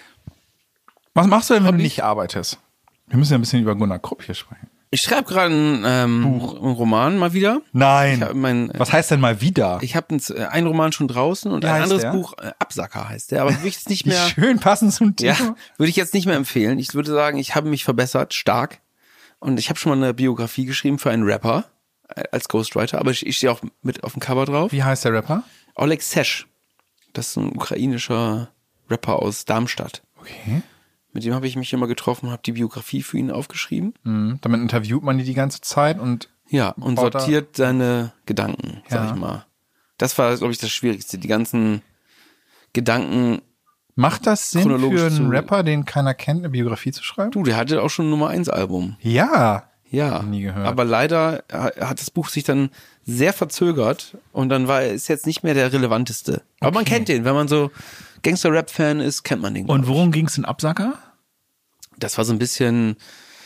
Was machst du denn, wenn du nicht arbeitest? Wir müssen ja ein bisschen über Gunnar Krupp hier sprechen. ich schreibe gerade einen, ähm, einen Roman mal wieder. Nein. Ich hab mein, Was heißt denn mal wieder? Ich habe einen, einen Roman schon draußen und Wie ein heißt anderes der? Buch, äh, Absacker heißt der, aber würde ich jetzt nicht Wie mehr, schön passend zum Thema. ja, würde ich jetzt nicht mehr empfehlen. Ich würde sagen, ich habe mich verbessert, stark. Und ich habe schon mal eine Biografie geschrieben für einen Rapper äh, als Ghostwriter, aber ich, ich stehe auch mit auf dem Cover drauf. Wie heißt der Rapper? Oleg Sesh. Das ist ein ukrainischer Rapper aus Darmstadt. Okay. Mit dem habe ich mich immer getroffen und habe die Biografie für ihn aufgeschrieben. Mhm. Damit interviewt man die die ganze Zeit und Ja, und Baut er- sortiert seine Gedanken, sag Ja. ich mal. Das war, glaube ich, das Schwierigste. Die ganzen Gedanken. macht das Sinn Chronologisch für einen zu- Rapper, den keiner kennt, eine Biografie zu schreiben? Du, der hatte auch schon ein Nummer eins Album. Ja. Ja, Nie gehört. aber leider hat das Buch sich dann sehr verzögert und dann war er ist jetzt nicht mehr der relevanteste. Aber man kennt den, wenn man so Gangster-Rap-Fan ist, kennt man den. glaub Und ich. worum ging es in Absacker? Das war so ein bisschen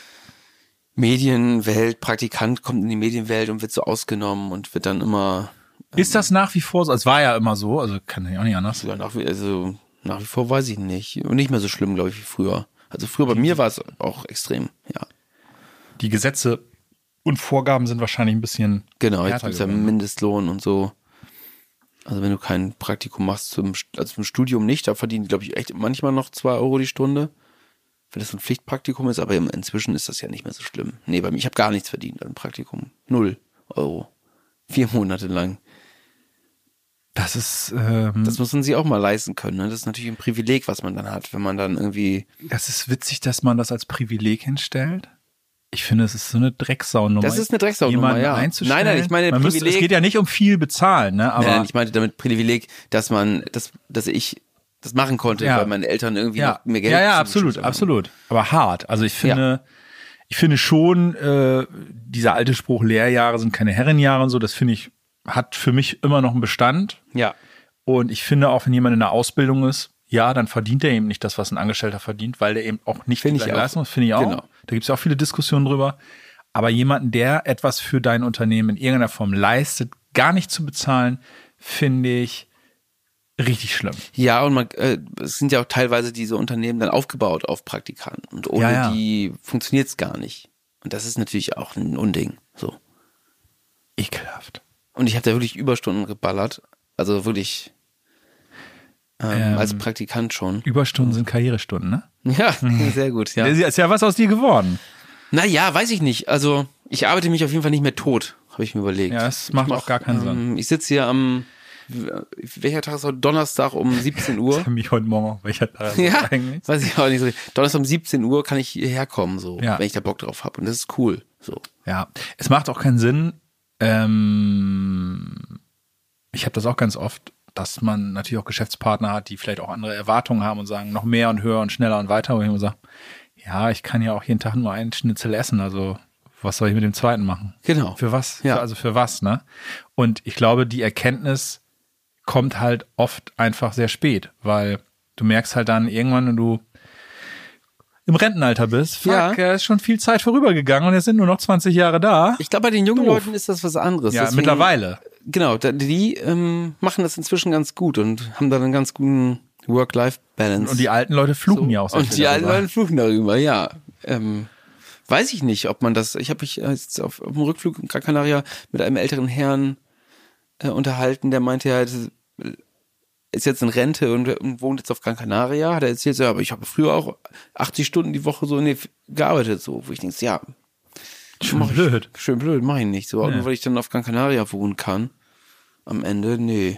Medienwelt, Praktikant kommt in die Medienwelt und wird so ausgenommen und wird dann immer Ist das nach wie vor so? Es war ja immer so, also kann ja auch nicht anders. ja, nach, wie- also nach wie vor weiß ich nicht. Und nicht mehr so schlimm, glaube ich, wie früher. Also früher bei mir war es auch extrem, ja. Die Gesetze und Vorgaben sind wahrscheinlich ein bisschen Genau, jetzt härter gibt's ja geworden. Mindestlohn und so. Also wenn du kein Praktikum machst, zum, also zum Studium nicht, da verdienen die, glaube ich, echt manchmal noch zwei Euro die Stunde. Wenn das so ein Pflichtpraktikum ist, aber inzwischen ist das ja nicht mehr so schlimm. Nee, bei mir, ich habe gar nichts verdient an Praktikum. Null Euro. Vier Monate lang. Das ist, ähm, Das muss man sich auch mal leisten können. Ne? Das ist natürlich ein Privileg, was man dann hat, wenn man dann irgendwie... das ist witzig, dass man das als Privileg hinstellt. Ich finde, es ist so eine Drecksaunummer. Das ist eine Drecksaunummer, jemanden ja. einzustellen. Nein, nein, ich meine Man müsste, Privileg- es geht ja nicht um viel bezahlen, ne? Aber Nein, ich meinte damit Privileg, dass man, dass, dass ich das machen konnte, Ja. weil meine Eltern irgendwie ja, noch mehr Geld ja, ja, zugeschossen absolut, haben. absolut. Aber hart. Also ich finde, ich finde schon, äh, dieser alte Spruch, Lehrjahre sind keine Herrenjahre und so, das finde ich, hat für mich immer noch einen Bestand. Ja. Und ich finde auch, wenn jemand in der Ausbildung ist, ja, dann verdient er eben nicht das, was ein Angestellter verdient, weil der eben auch nicht Finde die ich gleiche auch. Leistung ist, finde ich auch. Genau. Da gibt es ja auch viele Diskussionen drüber. Aber jemanden, der etwas für dein Unternehmen in irgendeiner Form leistet, gar nicht zu bezahlen, finde ich richtig schlimm. Ja, und man, äh, es sind ja auch teilweise diese Unternehmen dann aufgebaut auf Praktikanten. Und ohne Ja, ja. die funktioniert es gar nicht. Und das ist natürlich auch ein Unding. So. Ekelhaft. Und ich habe da wirklich Überstunden geballert. Also wirklich ähm, Ähm, als Praktikant schon. Überstunden sind Karrierestunden, ne? Ja, sehr gut, ja. Das ist ja was aus dir geworden. Naja, weiß ich nicht. Also ich arbeite mich auf jeden Fall nicht mehr tot, habe ich mir überlegt. Ja, das macht Ich auch gar keinen Sinn. ähm, Ich sitze hier am welcher Tag ist heute? Donnerstag um siebzehn Uhr. Für mich heute Morgen, welcher Tag Ja, eigentlich? weiß ich auch nicht so. Donnerstag um siebzehn Uhr kann ich hierher kommen, so, Ja. wenn ich da Bock drauf habe. Und das ist cool. So. Ja, es macht auch keinen Sinn. Ähm, ich habe das auch ganz oft, dass man natürlich auch Geschäftspartner hat, die vielleicht auch andere Erwartungen haben und sagen, noch mehr und höher und schneller und weiter. Und ich immer sage, ja, ich kann ja auch jeden Tag nur einen Schnitzel essen, also was soll ich mit dem zweiten machen? Genau. Für was? Ja. Für, also für was, ne? Und ich glaube, die Erkenntnis kommt halt oft einfach sehr spät, weil du merkst halt dann irgendwann, wenn du im Rentenalter bist, fuck, Ja. ja. ist schon viel Zeit vorübergegangen und jetzt sind nur noch zwanzig Jahre da. Ich glaube, bei den jungen Doof. Leuten ist das was anderes. Ja, Deswegen- mittlerweile. Genau, da- die ähm, machen das inzwischen ganz gut und haben da einen ganz guten Work-Life-Balance. Und die alten Leute fluchen So. ja auch sehr Und viel die alten darüber. Leute fluchen darüber, ja. Ähm, weiß ich nicht, ob man das. Ich habe mich äh, jetzt auf, auf dem Rückflug in Gran Canaria mit einem älteren Herrn äh, unterhalten, der meinte ja, das ist jetzt in Rente und, und wohnt jetzt auf Gran Canaria. Hat er erzählt, so, aber ich habe früher auch achtzig Stunden die Woche so nee, gearbeitet, so, wo ich denke, ja, Schon mach ich- blöd. schön blöd, mach ich nicht. So, Ja. nur weil ich dann auf Gran Canaria wohnen kann. Am Ende, nee.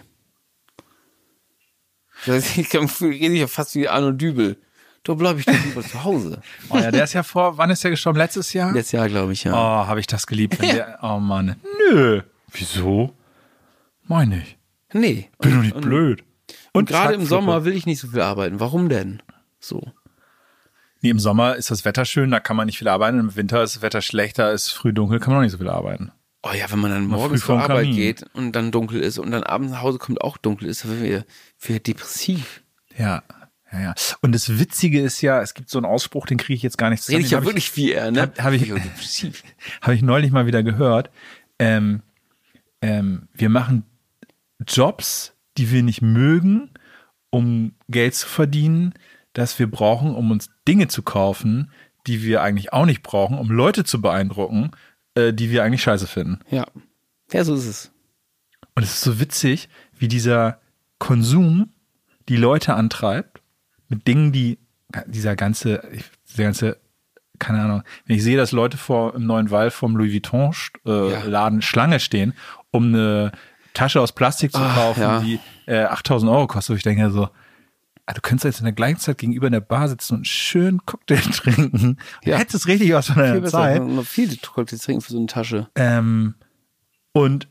Ich rede ja fast wie Arno Dübel. Da bleibe ich doch lieber zu Hause. Oh ja, der ist ja vor, wann ist der gestorben? Letztes Jahr? Letztes Jahr, glaube ich, ja. Oh, habe ich das geliebt. Wenn der, oh Mann. Nö. Wieso? Meine ich. Nee. Bin Und- doch nicht und- blöd. Und gerade im Schackflippe. Sommer will ich nicht so viel arbeiten. Warum denn? So. Nee, im Sommer ist das Wetter schön, da kann man nicht viel arbeiten. Im Winter ist das Wetter schlechter, ist früh dunkel, kann man auch nicht so viel arbeiten. Oh ja, wenn man dann Mal morgens früh zur vorm Arbeit Kamin. geht und dann dunkel ist und dann abends nach Hause kommt auch dunkel ist, dann wird wir depressiv. Ja, ja, ja. Und das Witzige ist ja, es gibt so einen Ausspruch, den kriege ich jetzt gar nicht Rede ich ja Den hab wirklich wie er, ne? Hab, hab ich, habe ich neulich mal wieder gehört. Ähm, ähm, wir machen Jobs, die wir nicht mögen, um Geld zu verdienen, das wir brauchen, um uns Dinge zu kaufen, die wir eigentlich auch nicht brauchen, um Leute zu beeindrucken, äh, die wir eigentlich scheiße finden. Ja. Ja, so ist es. Und es ist so witzig, wie dieser Konsum die Leute antreibt mit Dingen, die dieser ganze, dieser ganze, keine Ahnung, wenn ich sehe, dass Leute vor im neuen Wall vom Louis Vuitton äh, Ja. Laden Schlange stehen, um eine Tasche aus Plastik zu Ach, kaufen, ja. die äh, achttausend Euro kostet, wo ich denke so, ah, du könntest jetzt in der gleichen Zeit gegenüber in der Bar sitzen und einen schönen Cocktail trinken. Du Ja. hättest richtig was von Viel deiner besser. Zeit. Man viele Cocktails trinken für so eine Tasche. Ähm, und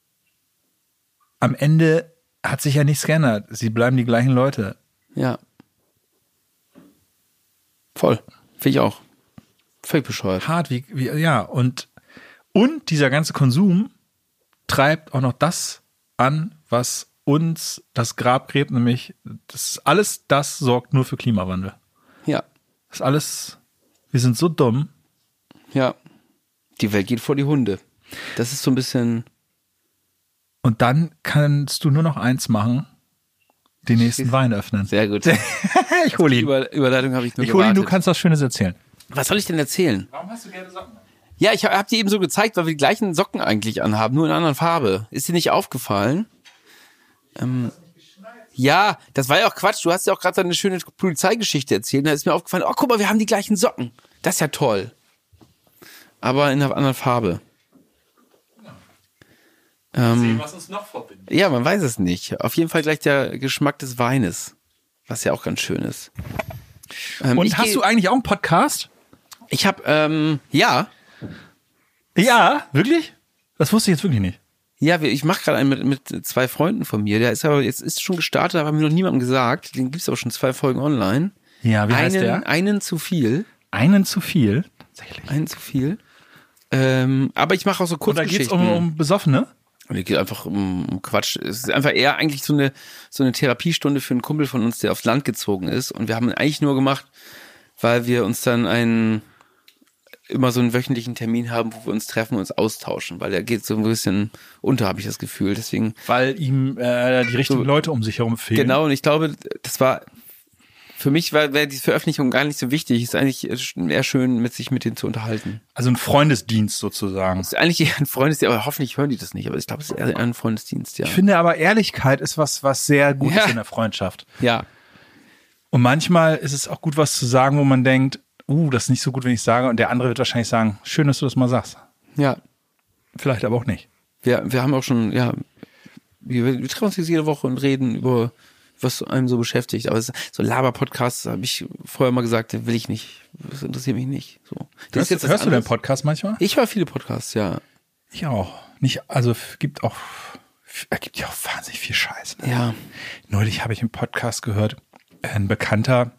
am Ende hat sich ja nichts geändert. Sie bleiben die gleichen Leute. Ja. Voll. Finde ich auch. Völlig bescheuert. Hart, wie, wie, ja. Und, und dieser ganze Konsum treibt auch noch das an, was uns das Grab gräbt, nämlich das ist alles, das sorgt nur für Klimawandel. Ja. Das ist alles, wir sind so dumm. Ja. Die Welt geht vor die Hunde. Das ist so ein bisschen. Und dann kannst du nur noch eins machen, den nächsten Wein öffnen. Sehr gut. Ich hole ihn. Über, Überleitung habe ich nur Ich hole ihn, du gewartet. kannst was Schönes erzählen. Was soll ich denn erzählen? Warum hast du gelbe Socken? Ja, ich habe hab dir eben so gezeigt, weil wir die gleichen Socken eigentlich anhaben, nur in einer anderen Farbe. Ist dir nicht aufgefallen? Ähm, ja, das war ja auch Quatsch. Du hast ja auch gerade eine schöne Polizeigeschichte erzählt. Da ist mir aufgefallen, oh, guck mal, wir haben die gleichen Socken. Das ist ja toll. Aber in einer anderen Farbe. Ähm, Was uns noch verbindet. ja, man weiß es nicht. Auf jeden Fall gleich der Geschmack des Weines, was ja auch ganz schön ist. Ähm, Und ich hast geh- du eigentlich auch einen Podcast? Ich habe, ähm, ja, Ja, wirklich? Das wusste ich jetzt wirklich nicht. Ja, wir- ich mache gerade einen mit, mit zwei Freunden von mir. Der ist aber jetzt ist schon gestartet, aber haben wir noch niemandem gesagt. Den gibt's aber schon zwei Folgen online. Ja, wie einen, heißt der? Einen zu viel. Einen zu viel. Tatsächlich. Einen zu viel. Ähm, aber ich mache auch so Und da geht's Kurzgeschichten. um, um Besoffene. Und es geht einfach um, um Quatsch. Es ist einfach eher eigentlich so eine so eine Therapiestunde für einen Kumpel von uns, der aufs Land gezogen ist. Und wir haben ihn eigentlich nur gemacht, weil wir uns dann einen immer so einen wöchentlichen Termin haben, wo wir uns treffen und uns austauschen. Weil der geht so ein bisschen unter, habe ich das Gefühl. Deswegen Weil ihm äh, die richtigen So- Leute um sich herum fehlen. Genau, und ich glaube, das war für mich war wäre die Veröffentlichung gar nicht so wichtig. Es ist eigentlich eher schön, mit sich mit denen zu unterhalten. Also ein Freundesdienst sozusagen. Es ist eigentlich eher ein Freundesdienst, aber hoffentlich hören die das nicht. Aber ich glaube, es ist eher ein Freundesdienst, ja. Ich finde aber, Ehrlichkeit ist was, was sehr gut Ja. ist in der Freundschaft. Ja, Und manchmal ist es auch gut, was zu sagen, wo man denkt, uh, das ist nicht so gut, wenn ich sage. Und der andere wird wahrscheinlich sagen, schön, dass du das mal sagst. ja. Vielleicht aber auch nicht. Wir, wir haben auch schon, ja, wir, wir treffen uns jetzt jede Woche und reden über, was einem so beschäftigt. Aber es, so Laber-Podcasts, habe ich vorher mal gesagt, will ich nicht. Das interessiert mich nicht. So. Das Hörst, ist jetzt hörst du anderes. den Podcast manchmal? Ich höre viele Podcasts, ja. Ich auch. Nicht, also gibt auch, es gibt ja auch wahnsinnig viel Scheiß. Ne? Ja. Neulich habe ich einen Podcast gehört, ein Bekannter,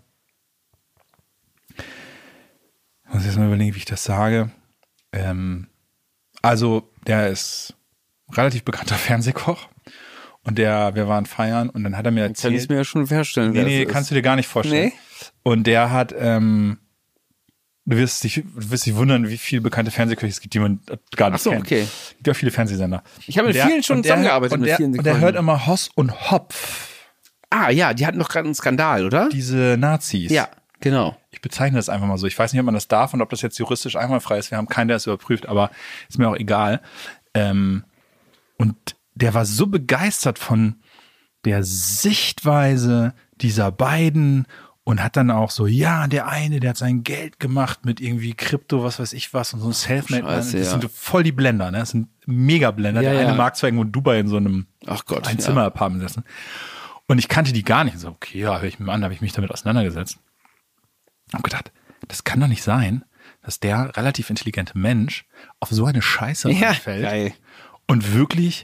ich muss jetzt mal überlegen, wie ich das sage. Ähm, also, der ist relativ bekannter Fernsehkoch und der, wir waren feiern und dann hat er mir Kann erzählt. ich mir ja schon vorstellen. Nee, wer nee, das kannst ist. du dir gar nicht vorstellen. Nee? Und der hat, ähm, du wirst dich, du wirst dich wundern, wie viele bekannte Fernsehköche es gibt, die man gar nicht Ach so, kennt. okay. Es gibt ja viele Fernsehsender. Ich habe mit Und der- vielen schon und der- zusammengearbeitet, und mit der, vielen Und der Kochen. hört immer Hoss und Hopf, Ah, ja, die hatten doch gerade einen Skandal, oder? diese Nazis. Ja, genau. Ich bezeichne das einfach mal so. Ich weiß nicht, ob man das darf und ob das jetzt juristisch einwandfrei ist. Wir haben keinen, der es überprüft, aber ist mir auch egal. Ähm, und der war so begeistert von der Sichtweise dieser beiden und hat dann auch so, ja, der eine, der hat sein Geld gemacht mit irgendwie Krypto, was weiß ich was und so ein Selfmade. Scheiße, Das ja. sind voll die Blender, ne? Das sind mega Blender. Ja, der ja. eine mag zwar irgendwo in Dubai in so einem Ach Gott, ein ja. Zimmer-Apartment sitzen. Und ich kannte die gar nicht. Und so, okay, ja, höre ich mir an, habe ich mich damit auseinandergesetzt. Hab gedacht, das kann doch nicht sein, dass der relativ intelligente Mensch auf so eine Scheiße Ja, reinfällt. geil. Und wirklich,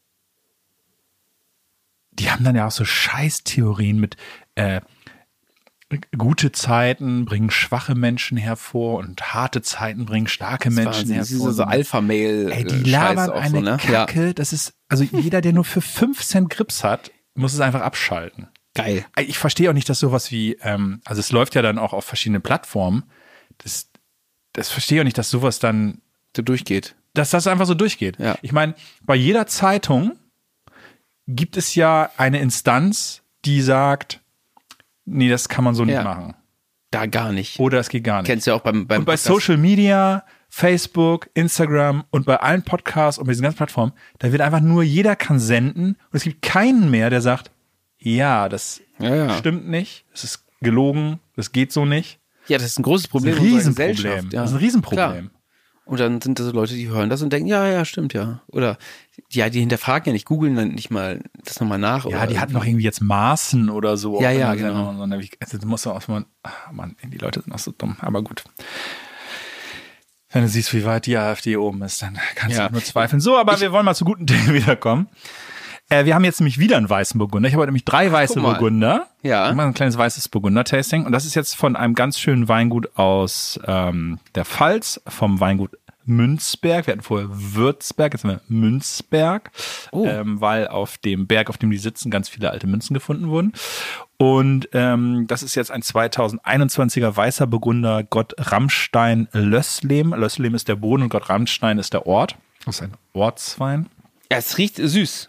die haben dann ja auch so Scheißtheorien mit äh, gute Zeiten bringen schwache Menschen hervor und harte Zeiten bringen starke Menschen Das ist hervor. so Alpha-Mail. Ey, die labern auch eine so, ne? Ja. Kacke. Das ist, also jeder, der nur für fünf Cent Grips hat, muss es einfach abschalten. Geil. Ich verstehe auch nicht, dass sowas wie, ähm, also es läuft ja dann auch auf verschiedenen Plattformen. Das, das verstehe ich auch nicht, dass sowas dann, So durchgeht. dass das einfach so durchgeht. Ja. Ich meine, bei jeder Zeitung gibt es ja eine Instanz, die sagt, nee, das kann man so nicht Ja. machen. Da gar nicht. Oder es geht gar nicht. Kennst du ja auch beim, beim Und bei Podcast. Social Media, Facebook, Instagram und bei allen Podcasts und bei diesen ganzen Plattformen, da wird einfach nur, jeder kann senden und es gibt keinen mehr, der sagt, ja, das Ja, ja. stimmt nicht, es ist gelogen, das geht so nicht. Ja, das ist ein großes Das Problem ist ein in unserer Riesenproblem. Gesellschaft. Ja. Das ist ein Riesenproblem. Klar. Und dann sind das so Leute, die hören das und denken, ja, ja, stimmt, ja. Oder, ja, die hinterfragen ja nicht, googeln dann nicht mal das nochmal nach. Ja, oder die hatten noch irgendwie jetzt Maßen oder so. Ja, auf ja, einer genau. Sendung. Und dann, also, du musst auch mal, ach Mann, die Leute sind auch so dumm, aber gut. Wenn du siehst, wie weit die AfD oben ist, dann kannst Ja. du nur zweifeln. So, aber wir wollen mal zu guten Dingen wiederkommen. Äh, wir haben jetzt nämlich wieder einen weißen Burgunder. Ich habe heute nämlich drei weiße guck mal. Burgunder. Ja. Wir machen ein kleines weißes Burgunder-Tasting. Und das ist jetzt von einem ganz schönen Weingut aus ähm, der Pfalz, vom Weingut Münzberg. Wir hatten vorher Würzberg, jetzt haben wir Münzberg, Oh. ähm, weil auf dem Berg, auf dem die sitzen, ganz viele alte Münzen gefunden wurden. Und ähm, das ist jetzt ein zweitausendeinundzwanziger weißer Burgunder Gott Rammstein Lösslem. Lösslem ist der Boden und Gott Rammstein ist der Ort. Das ist ein Ortswein. Ja, es riecht süß.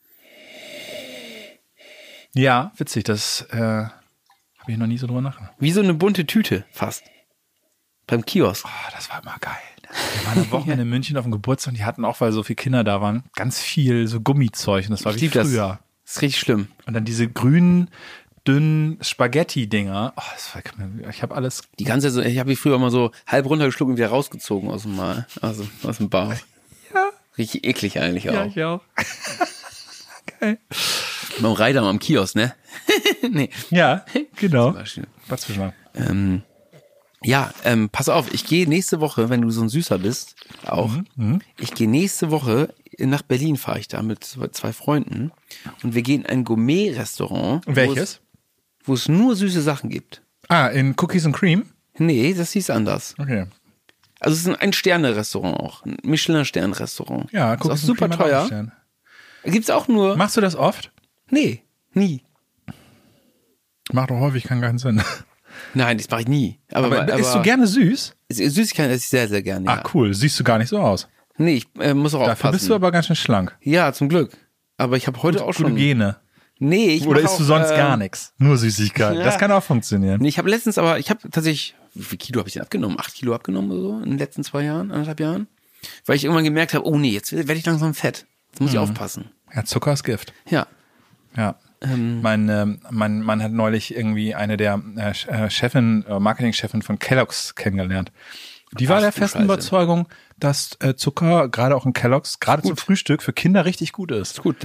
Ja, witzig, das äh, habe ich noch nie so drüber nachgedacht. Wie so eine bunte Tüte, fast. Beim Kiosk. Oh, das war immer geil. Wir waren am Wochenende in München auf dem Geburtstag und die hatten auch, weil so viele Kinder da waren, ganz viel so Gummizeug und das war Ich wie lieb das. früher. Das ist richtig schlimm. Und dann diese grünen, dünnen Spaghetti-Dinger. Oh, das war, ich habe alles. Die ganze, so- ich habe die früher immer so halb runtergeschluckt und wieder rausgezogen aus dem Mal, also aus dem Bauch. Ja. Richtig eklig eigentlich auch. Ja, ich auch. Geil. Beim Reiter am Kiosk, ne? nee. Ja, genau. Beispiel. Was für Schmarrn. Ähm, ja, ähm, pass auf, ich gehe nächste Woche, wenn du so ein Süßer bist, auch. Mhm. Ich gehe nächste Woche nach Berlin, fahre ich da mit zwei zwei Freunden und wir gehen in ein Gourmet-Restaurant. wo Welches? es- Wo es nur süße Sachen gibt. Ah, in Cookies and Cream? Nee, das hieß anders. Okay. Also es ist ein Ein-Sterne-Restaurant auch. Ein Michelin-Stern-Restaurant. Ja, ist auch Cookies and super Cream hat auch einen teuer. Stern. Gibt's auch nur. Machst du das oft? Nee, nie. Macht doch häufig keinen geilen Sinn. Nein, das mache ich nie. Aber, Aber, aber, isst du gerne süß? Süßigkeiten esse ich sehr, sehr gerne. Ah, Ja. cool. Siehst du gar nicht so aus. Nee, ich äh, muss auch Dafür aufpassen. bist du aber ganz schön schlank. Ja, zum Glück. Aber ich habe heute auch Gute schon. Gene. Nee, ich Oder mach isst du auch, sonst ähm, gar nichts? Nur Süßigkeiten. ja. Das kann auch funktionieren. Nee, ich habe letztens aber, ich habe tatsächlich, wie viel Kilo habe ich denn abgenommen? Acht Kilo abgenommen oder so in den letzten zwei Jahren, anderthalb Jahren? Weil ich irgendwann gemerkt habe, oh nee, jetzt werde ich langsam fett. Jetzt muss ich aufpassen. Ja, Zucker ist Gift. Ja. Ja. Ähm, Mein, ähm, mein Mann hat neulich irgendwie eine der äh, Ch- äh, Chefin, äh, Marketingchefin von Kellogg's kennengelernt. Die war Ach, der du festen Scheiße. Überzeugung, dass äh, Zucker, gerade auch in Kellogg's, gerade zum Frühstück für Kinder richtig gut ist. ist gut, ne?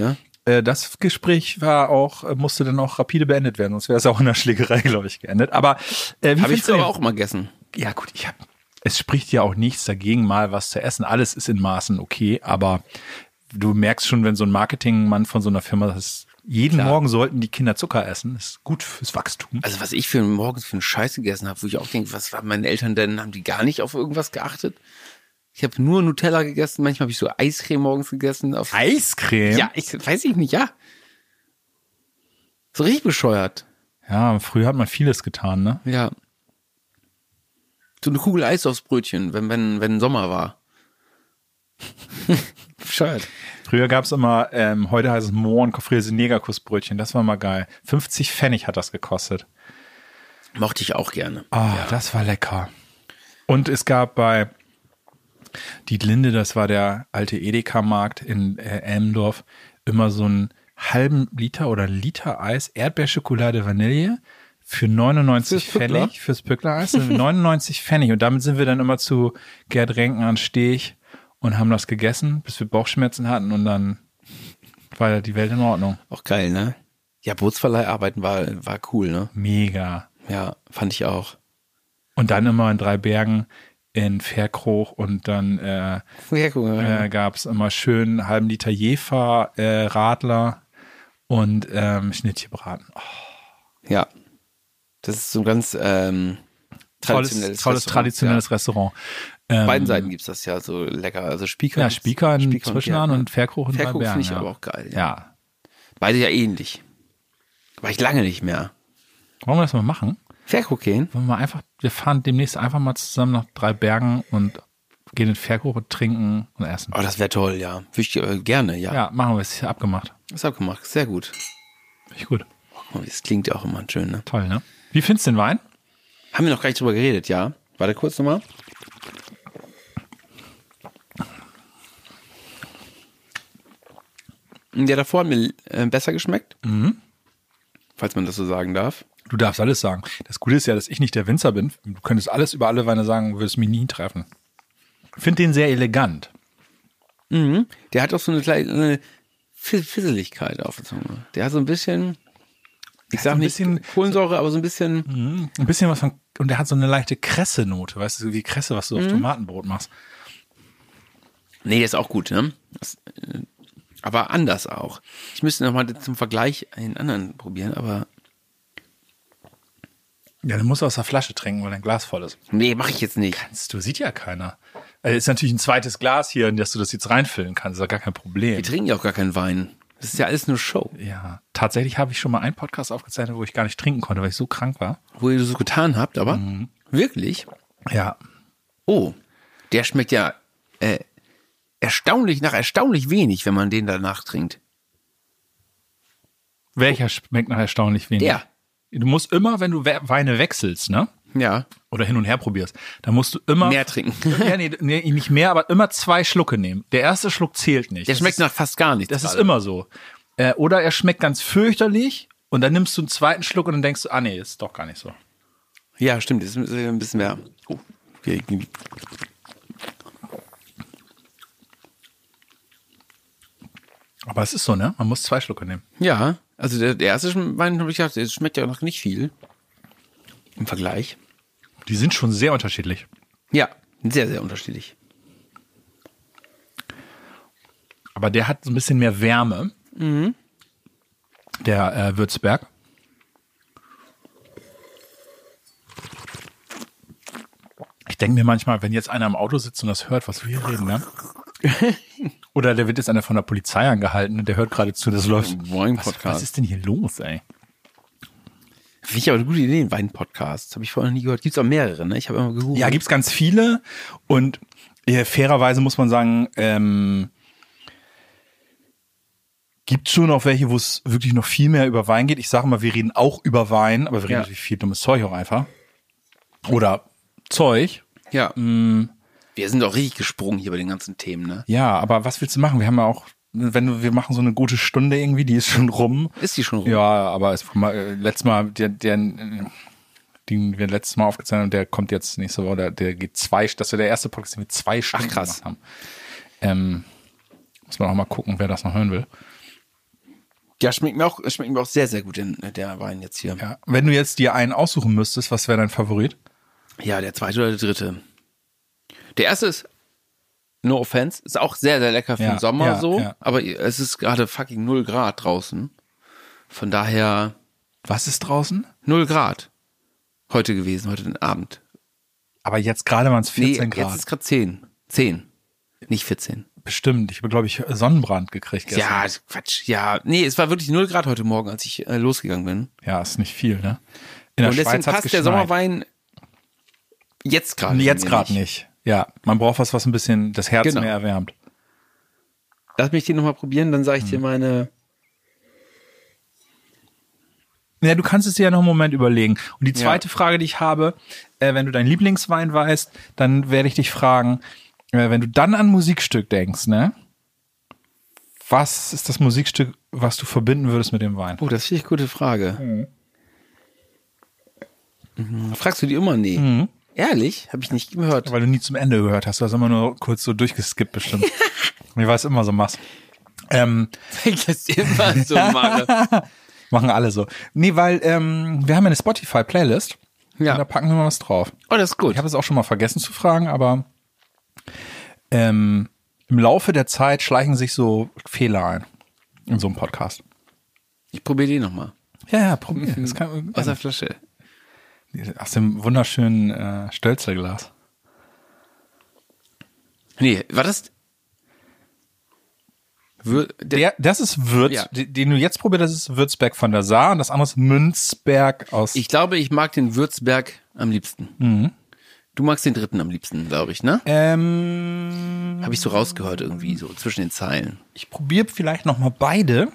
äh, das Gespräch war auch, äh, musste dann auch rapide beendet werden, sonst wäre es auch in der Schlägerei, glaube ich, geendet. Aber äh, wie Habe ich findest du aber den- auch mal gegessen. Ja gut, ich hab, es spricht ja auch nichts dagegen, mal was zu essen. Alles ist in Maßen okay, aber du merkst schon, wenn so ein Marketingmann von so einer Firma das ist, jeden Klar. Morgen sollten die Kinder Zucker essen, das ist gut fürs Wachstum. Also was ich für morgens für einen Scheiß gegessen habe, wo ich auch denke, was waren meine Eltern denn? Haben die gar nicht auf irgendwas geachtet? Ich habe nur Nutella gegessen, manchmal habe ich so Eiscreme morgens gegessen. Auf Eiscreme? Ja, ich weiß ich nicht, ja. So richtig bescheuert. Ja, früher hat man vieles getan, ne? Ja. So eine Kugel Eis aufs Brötchen, wenn, wenn, wenn Sommer war. Bescheuert. Früher gab's immer, ähm, heute heißt es Mohn, Gefriese Negerkussbrötchen, das war mal geil. fünfzig Pfennig hat das gekostet. Mochte ich auch gerne. Ah, das war lecker. Und es gab bei Dietlinde, das war der alte Edeka-Markt in äh, Elmendorf, immer so einen halben Liter oder Liter Eis, Erdbeerschokolade, Vanille für neunundneunzig Fürs Pückler? Pfennig, fürs Pückler-Eis, neunundneunzig Pfennig. Und damit sind wir dann immer zu Gerd Renken an Steg und haben das gegessen, bis wir Bauchschmerzen hatten und dann war die Welt in Ordnung. Auch geil, ne? Ja, Bootsverleih arbeiten war, war cool, ne? Mega. Ja, fand ich auch. Und dann immer in drei Bergen in Verkroch und dann äh, Ja, guck mal. äh, gab es immer schön einen halben Liter Jefer, äh, Radler und ähm, Schnittchenbraten. Oh, Ja. Das ist so ein ganz ähm, tolles, traditionelles tolles Restaurant. traditionelles Restaurant. Ähm, Ja. Beiden Seiten gibt's das ja so lecker. Also Spieker. Ja, Spieker in Spieker Zwischenahn und Verkroch in drei Verkroch Bergen. finde ich ja. aber auch geil. Ja. Ja. Beide ja ähnlich. War ich lange nicht mehr. Wollen wir das mal machen? Verkroch gehen? Wollen wir mal einfach, wir fahren demnächst einfach mal zusammen nach drei Bergen und gehen in Verkroch und trinken und essen. Oh, das wäre toll, ja. Würde ich äh, gerne, ja. Ja, machen wir es. Hier abgemacht. Das hab gemacht. Sehr gut. Finde ich gut. Oh, das klingt ja auch immer schön, ne? Toll, ne? Wie findest du den Wein? Haben wir noch gar nicht drüber geredet, ja? Warte kurz nochmal. Der davor hat mir äh, besser geschmeckt. Mhm. Falls man das so sagen darf. Du darfst alles sagen. Das Gute ist ja, dass ich nicht der Winzer bin. Du könntest alles über alle Weine sagen, würdest mich nie treffen. Ich finde den sehr elegant. Mhm. Der hat auch so eine kleine Fisseligkeit auf der Zunge. Der hat so ein bisschen, ich sag ein nicht bisschen- Kohlensäure, aber so ein bisschen, Mhm. Ein bisschen was von, und der hat so eine leichte Kresse-Note, weißt du, so wie Kresse, was du auf Tomatenbrot machst. nee, der ist auch gut, ne? Das, äh, aber anders auch. Ich müsste nochmal zum Vergleich einen anderen probieren, aber Ja, dann musst du aus der Flasche trinken, weil dein Glas voll ist. nee, mache ich jetzt nicht. Das du sieht ja keiner. Also ist natürlich ein zweites Glas hier, in das du das jetzt reinfüllen kannst, ist ja gar kein Problem. Wir trinken ja auch gar keinen Wein. Das ist ja alles nur Show. Ja, tatsächlich habe ich schon mal einen Podcast aufgezeichnet, wo ich gar nicht trinken konnte, weil ich so krank war. Wo ihr das so getan habt, aber wirklich? Ja, Oh, der schmeckt ja äh, erstaunlich nach erstaunlich wenig, wenn man den danach trinkt. welcher schmeckt nach erstaunlich wenig? Der. Du musst immer, wenn du We- Weine wechselst, ne? Ja, Oder hin und her probierst, dann musst du immer mehr trinken. Ja, nee, nee, nicht mehr, aber immer zwei Schlucke nehmen. Der erste Schluck zählt nicht. Der Das schmeckt ist, nach fast gar nichts. Das ist gerade. immer so. Äh, oder er schmeckt ganz fürchterlich und dann nimmst du einen zweiten Schluck und dann denkst du, ah nee, ist doch gar nicht so. Ja, stimmt. Das ist ein bisschen mehr. Oh, okay. Aber es ist so, ne? Man muss zwei Schlucke nehmen. Ja, also der, der erste Wein, habe ich gedacht, der schmeckt ja noch nicht viel. Im Vergleich. Die sind schon sehr unterschiedlich. Ja, sehr, sehr unterschiedlich. Aber der hat so ein bisschen mehr Wärme. Mhm. Der äh, Würzberg. Ich denke mir manchmal, wenn jetzt einer im Auto sitzt und das hört, was wir hier reden, ne? Oder der wird jetzt einer von der Polizei angehalten und der hört gerade zu, das läuft. Wein Was, Podcast. was ist denn hier los, ey? Finde ich aber eine gute Idee, ein Wein-Podcast. Habe ich vorher noch nie gehört. Gibt's auch mehrere, ne? Ich habe immer gegoogelt. Ja, gibt's ganz viele und äh, fairerweise muss man sagen, ähm, gibt schon auch welche, wo es wirklich noch viel mehr über Wein geht. Ich sage mal, wir reden auch über Wein, aber wir reden Ja. natürlich viel dummes Zeug auch einfach. Oder Zeug. Ja. Wir sind auch richtig gesprungen hier bei den ganzen Themen, ne? Ja, aber was willst du machen? Wir haben ja auch, wenn du, wir machen so eine gute Stunde irgendwie, die ist schon rum. Ist die schon rum? Ja, aber es, äh, letztes Mal, der, der, äh, den wir letztes Mal aufgezeichnet haben, der kommt jetzt nächste Woche, der, der geht zwei, das war der erste Podcast, den wir zwei Stunden krass. gemacht haben. Ähm, muss man auch mal gucken, wer das noch hören will. Ja, schmeckt mir auch, schmeckt mir auch sehr, sehr gut, in, der Wein jetzt hier. Ja. Wenn du jetzt dir einen aussuchen müsstest, was wäre dein Favorit? Ja, der zweite oder der dritte. Der erste ist, no offense, ist auch sehr, sehr lecker für Ja, den Sommer ja, so, ja. aber es ist gerade fucking null Grad draußen. Von daher Was ist draußen? null Grad heute gewesen, heute den Abend. Aber jetzt gerade waren es vierzehn nee, Grad. jetzt ist gerade zehn. zehn, nicht vierzehn. Bestimmt. Ich habe, glaube ich, Sonnenbrand gekriegt gestern. Ja, Quatsch. Ja, nee, es war wirklich null Grad heute Morgen, als ich äh, losgegangen bin. Ja, ist nicht viel, ne? In der Und deswegen Schweiz hat's passt der geschneit. Sommerwein jetzt gerade. Jetzt mir gerade nicht. Ja, man braucht was, was ein bisschen das Herz Genau. mehr erwärmt. Lass mich den nochmal probieren, dann sage ich Hm. dir meine. Ja, du kannst es dir ja noch einen Moment überlegen. Und die Ja. zweite Frage, die ich habe, äh, wenn du deinen Lieblingswein weißt, dann werde ich dich fragen, äh, wenn du dann an Musikstück denkst, ne? Was ist das Musikstück, was du verbinden würdest mit dem Wein? Oh, das finde ich eine gute Frage. Mhm. Fragst du die immer? Nee. Mhm. Ehrlich? Habe ich nicht gehört. Weil du nie zum Ende gehört hast. Du hast immer nur kurz so durchgeskippt bestimmt. Und ich weiß immer so machst. Ähm, Weil ich das immer so mache. machen alle so. Nee, weil ähm, wir haben ja eine Spotify-Playlist. Ja. Und da packen wir mal was drauf. Oh, das ist gut. Ich habe es auch schon mal vergessen zu fragen, aber ähm, im Laufe der Zeit schleichen sich so Fehler ein in so einem Podcast. Ich probiere die nochmal. Ja, ja, probier. Das kann, Aus der Flasche. aus dem wunderschönen äh, Stölzerglas. Nee, war das... Wür der, Der, das ist Würz, Ja. den den du jetzt probierst, das ist Würzberg von der Saar und das andere ist Münzberg aus. ich glaube, ich mag den Würzberg am liebsten. Mhm. Du magst den dritten am liebsten, glaube ich, ne? ähm, Habe ich so rausgehört irgendwie, so zwischen den Zeilen. ich probiere vielleicht noch mal beide.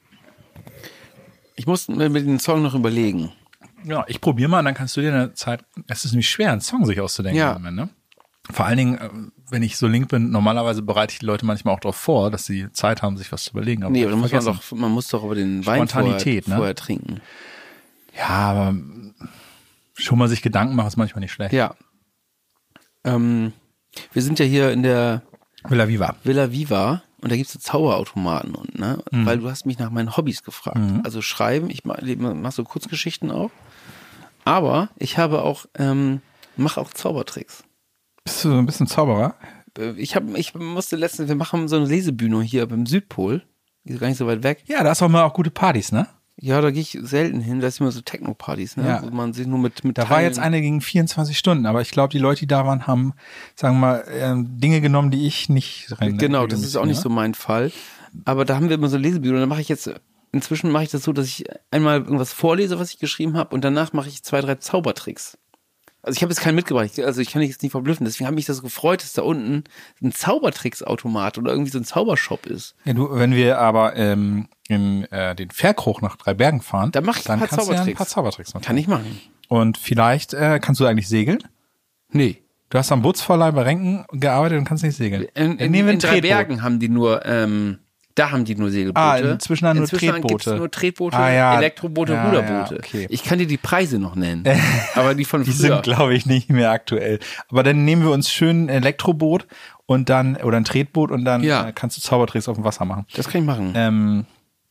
Ich muss mir mit dem Song noch überlegen. Ja, ich probiere mal und dann kannst du dir eine Zeit. Es ist nämlich schwer, einen Song sich auszudenken. Ja. im Moment, ne? Vor allen Dingen, äh, wenn ich so link bin, normalerweise bereite ich die Leute manchmal auch darauf vor, dass sie Zeit haben, sich was zu überlegen. Aber Nee, aber dann muss man vergessen. doch, man muss doch aber den Wein vorher, Spontanität, ne? vorher trinken. Ja, aber schon mal sich Gedanken machen ist manchmal nicht schlecht. Ja. Ähm, wir sind ja hier in der Villa Viva. Villa Viva und da gibt's so Zauberautomaten und ne, weil du hast mich nach meinen Hobbys gefragt. Also schreiben, ich mach, mach so Kurzgeschichten auch, aber ich habe auch ähm, mache auch Zaubertricks. Bist du so ein bisschen Zauberer? Äh, Ich habe, ich musste letztens, wir machen so eine Lesebühne hier beim Südpol, die ist gar nicht so weit weg. Ja, da ist auch mal auch gute Partys, ne? Ja, da gehe ich selten hin, da ist immer so Techno-Partys, ne, Ja. wo man sich nur mit mit Da war Teilen- jetzt eine gegen vierundzwanzig Stunden, aber ich glaube, die Leute, die da waren, haben, sagen wir mal, ähm, Dinge genommen, die ich nicht rein. Genau, das ist auch nicht so mein Fall. Aber da haben wir immer so Lesebücher und dann mache ich jetzt, inzwischen mache ich das so, dass ich einmal irgendwas vorlese, was ich geschrieben habe und danach mache ich zwei, drei Zaubertricks. Also ich habe jetzt keinen mitgebracht, ich- also ich kann dich jetzt nicht verblüffen, deswegen habe mich das gefreut, dass da unten ein Zaubertricksautomat oder irgendwie so ein Zaubershop ist. Ja, du, wenn wir aber ähm, in äh, den Ferkroch nach Dreibergen fahren, Da mach ich dann ein paar kannst du ja ein Zaubertricks. paar Zaubertricks machen. Kann ich machen. Und vielleicht äh, kannst du eigentlich segeln. Nee. Du hast am Bootsverleih bei Renken gearbeitet und kannst nicht segeln. In, Dann in, nehmen wir in ein drei Tretboot. Bergen haben die nur, ähm, da haben die nur Segelboote. Ah, inzwischen dann nur Inzwischen Tretboote. gibt's nur Tretboote, Ah, ja. Elektroboote, Ja, Ruderboote. ja, okay. Ich kann dir die Preise noch nennen. Aber die von Die früher. sind, glaube ich, nicht mehr aktuell. Aber dann nehmen wir uns schön ein Elektroboot und dann, oder ein Tretboot und dann Ja. äh, kannst du Zaubertricks auf dem Wasser machen. Das kann ich machen. Ähm,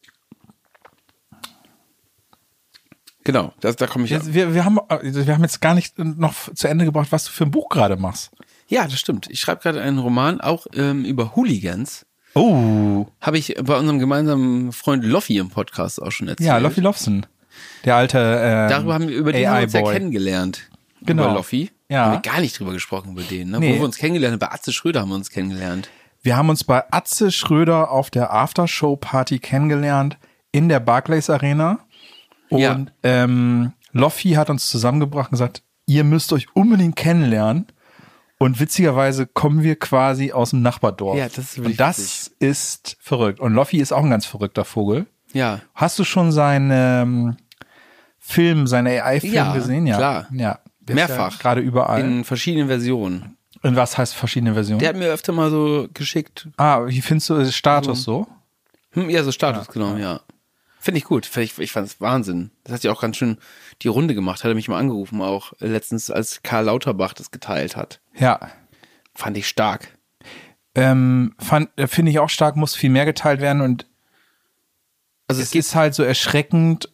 Genau, das, da komme ich jetzt, wir, wir, haben, äh, wir haben jetzt gar nicht noch zu Ende gebracht, was du für ein Buch gerade machst. Ja, das stimmt. Ich schreibe gerade einen Roman, auch ähm, über Hooligans. Oh, Habe ich bei unserem gemeinsamen Freund Loffi im Podcast auch schon erzählt. ja, Loffi Lofson. Der alte ähm, Darüber haben wir, über den haben wir uns ja A I-Boy. kennengelernt. Genau. Über Loffi. Ja. Haben wir gar nicht drüber gesprochen, über den. Ne? Nee. Wo wir uns kennengelernt haben, bei Atze Schröder haben wir uns kennengelernt. Wir haben uns bei Atze Schröder auf der Aftershow-Party kennengelernt in der Barclays Arena. Und Ja. ähm, Loffi hat uns zusammengebracht und gesagt, ihr müsst euch unbedingt kennenlernen. Und witzigerweise kommen wir quasi aus dem Nachbardorf. Ja, das ist wirklich Und das ist verrückt. Und Loffi ist auch ein ganz verrückter Vogel. Ja. Hast du schon seinen ähm, Film, seinen A I-Film Ja, gesehen? Ja, klar. Ja. Der ist Mehrfach. Ja gerade überall. In verschiedenen Versionen. Und was heißt verschiedene Versionen? Der hat mir öfter mal so geschickt. ah, wie findest du das Status so? Hm, ja, so Status genommen, ja. Finde ich gut. Ich, ich fand es Wahnsinn. Das hat ja auch ganz schön die Runde gemacht. Hat er mich mal angerufen auch äh, letztens, als Karl Lauterbach das geteilt hat. Ja. Fand ich stark. Ähm, fand, äh, finde ich auch stark, muss viel mehr geteilt werden und Also es es geht ist halt so erschreckend,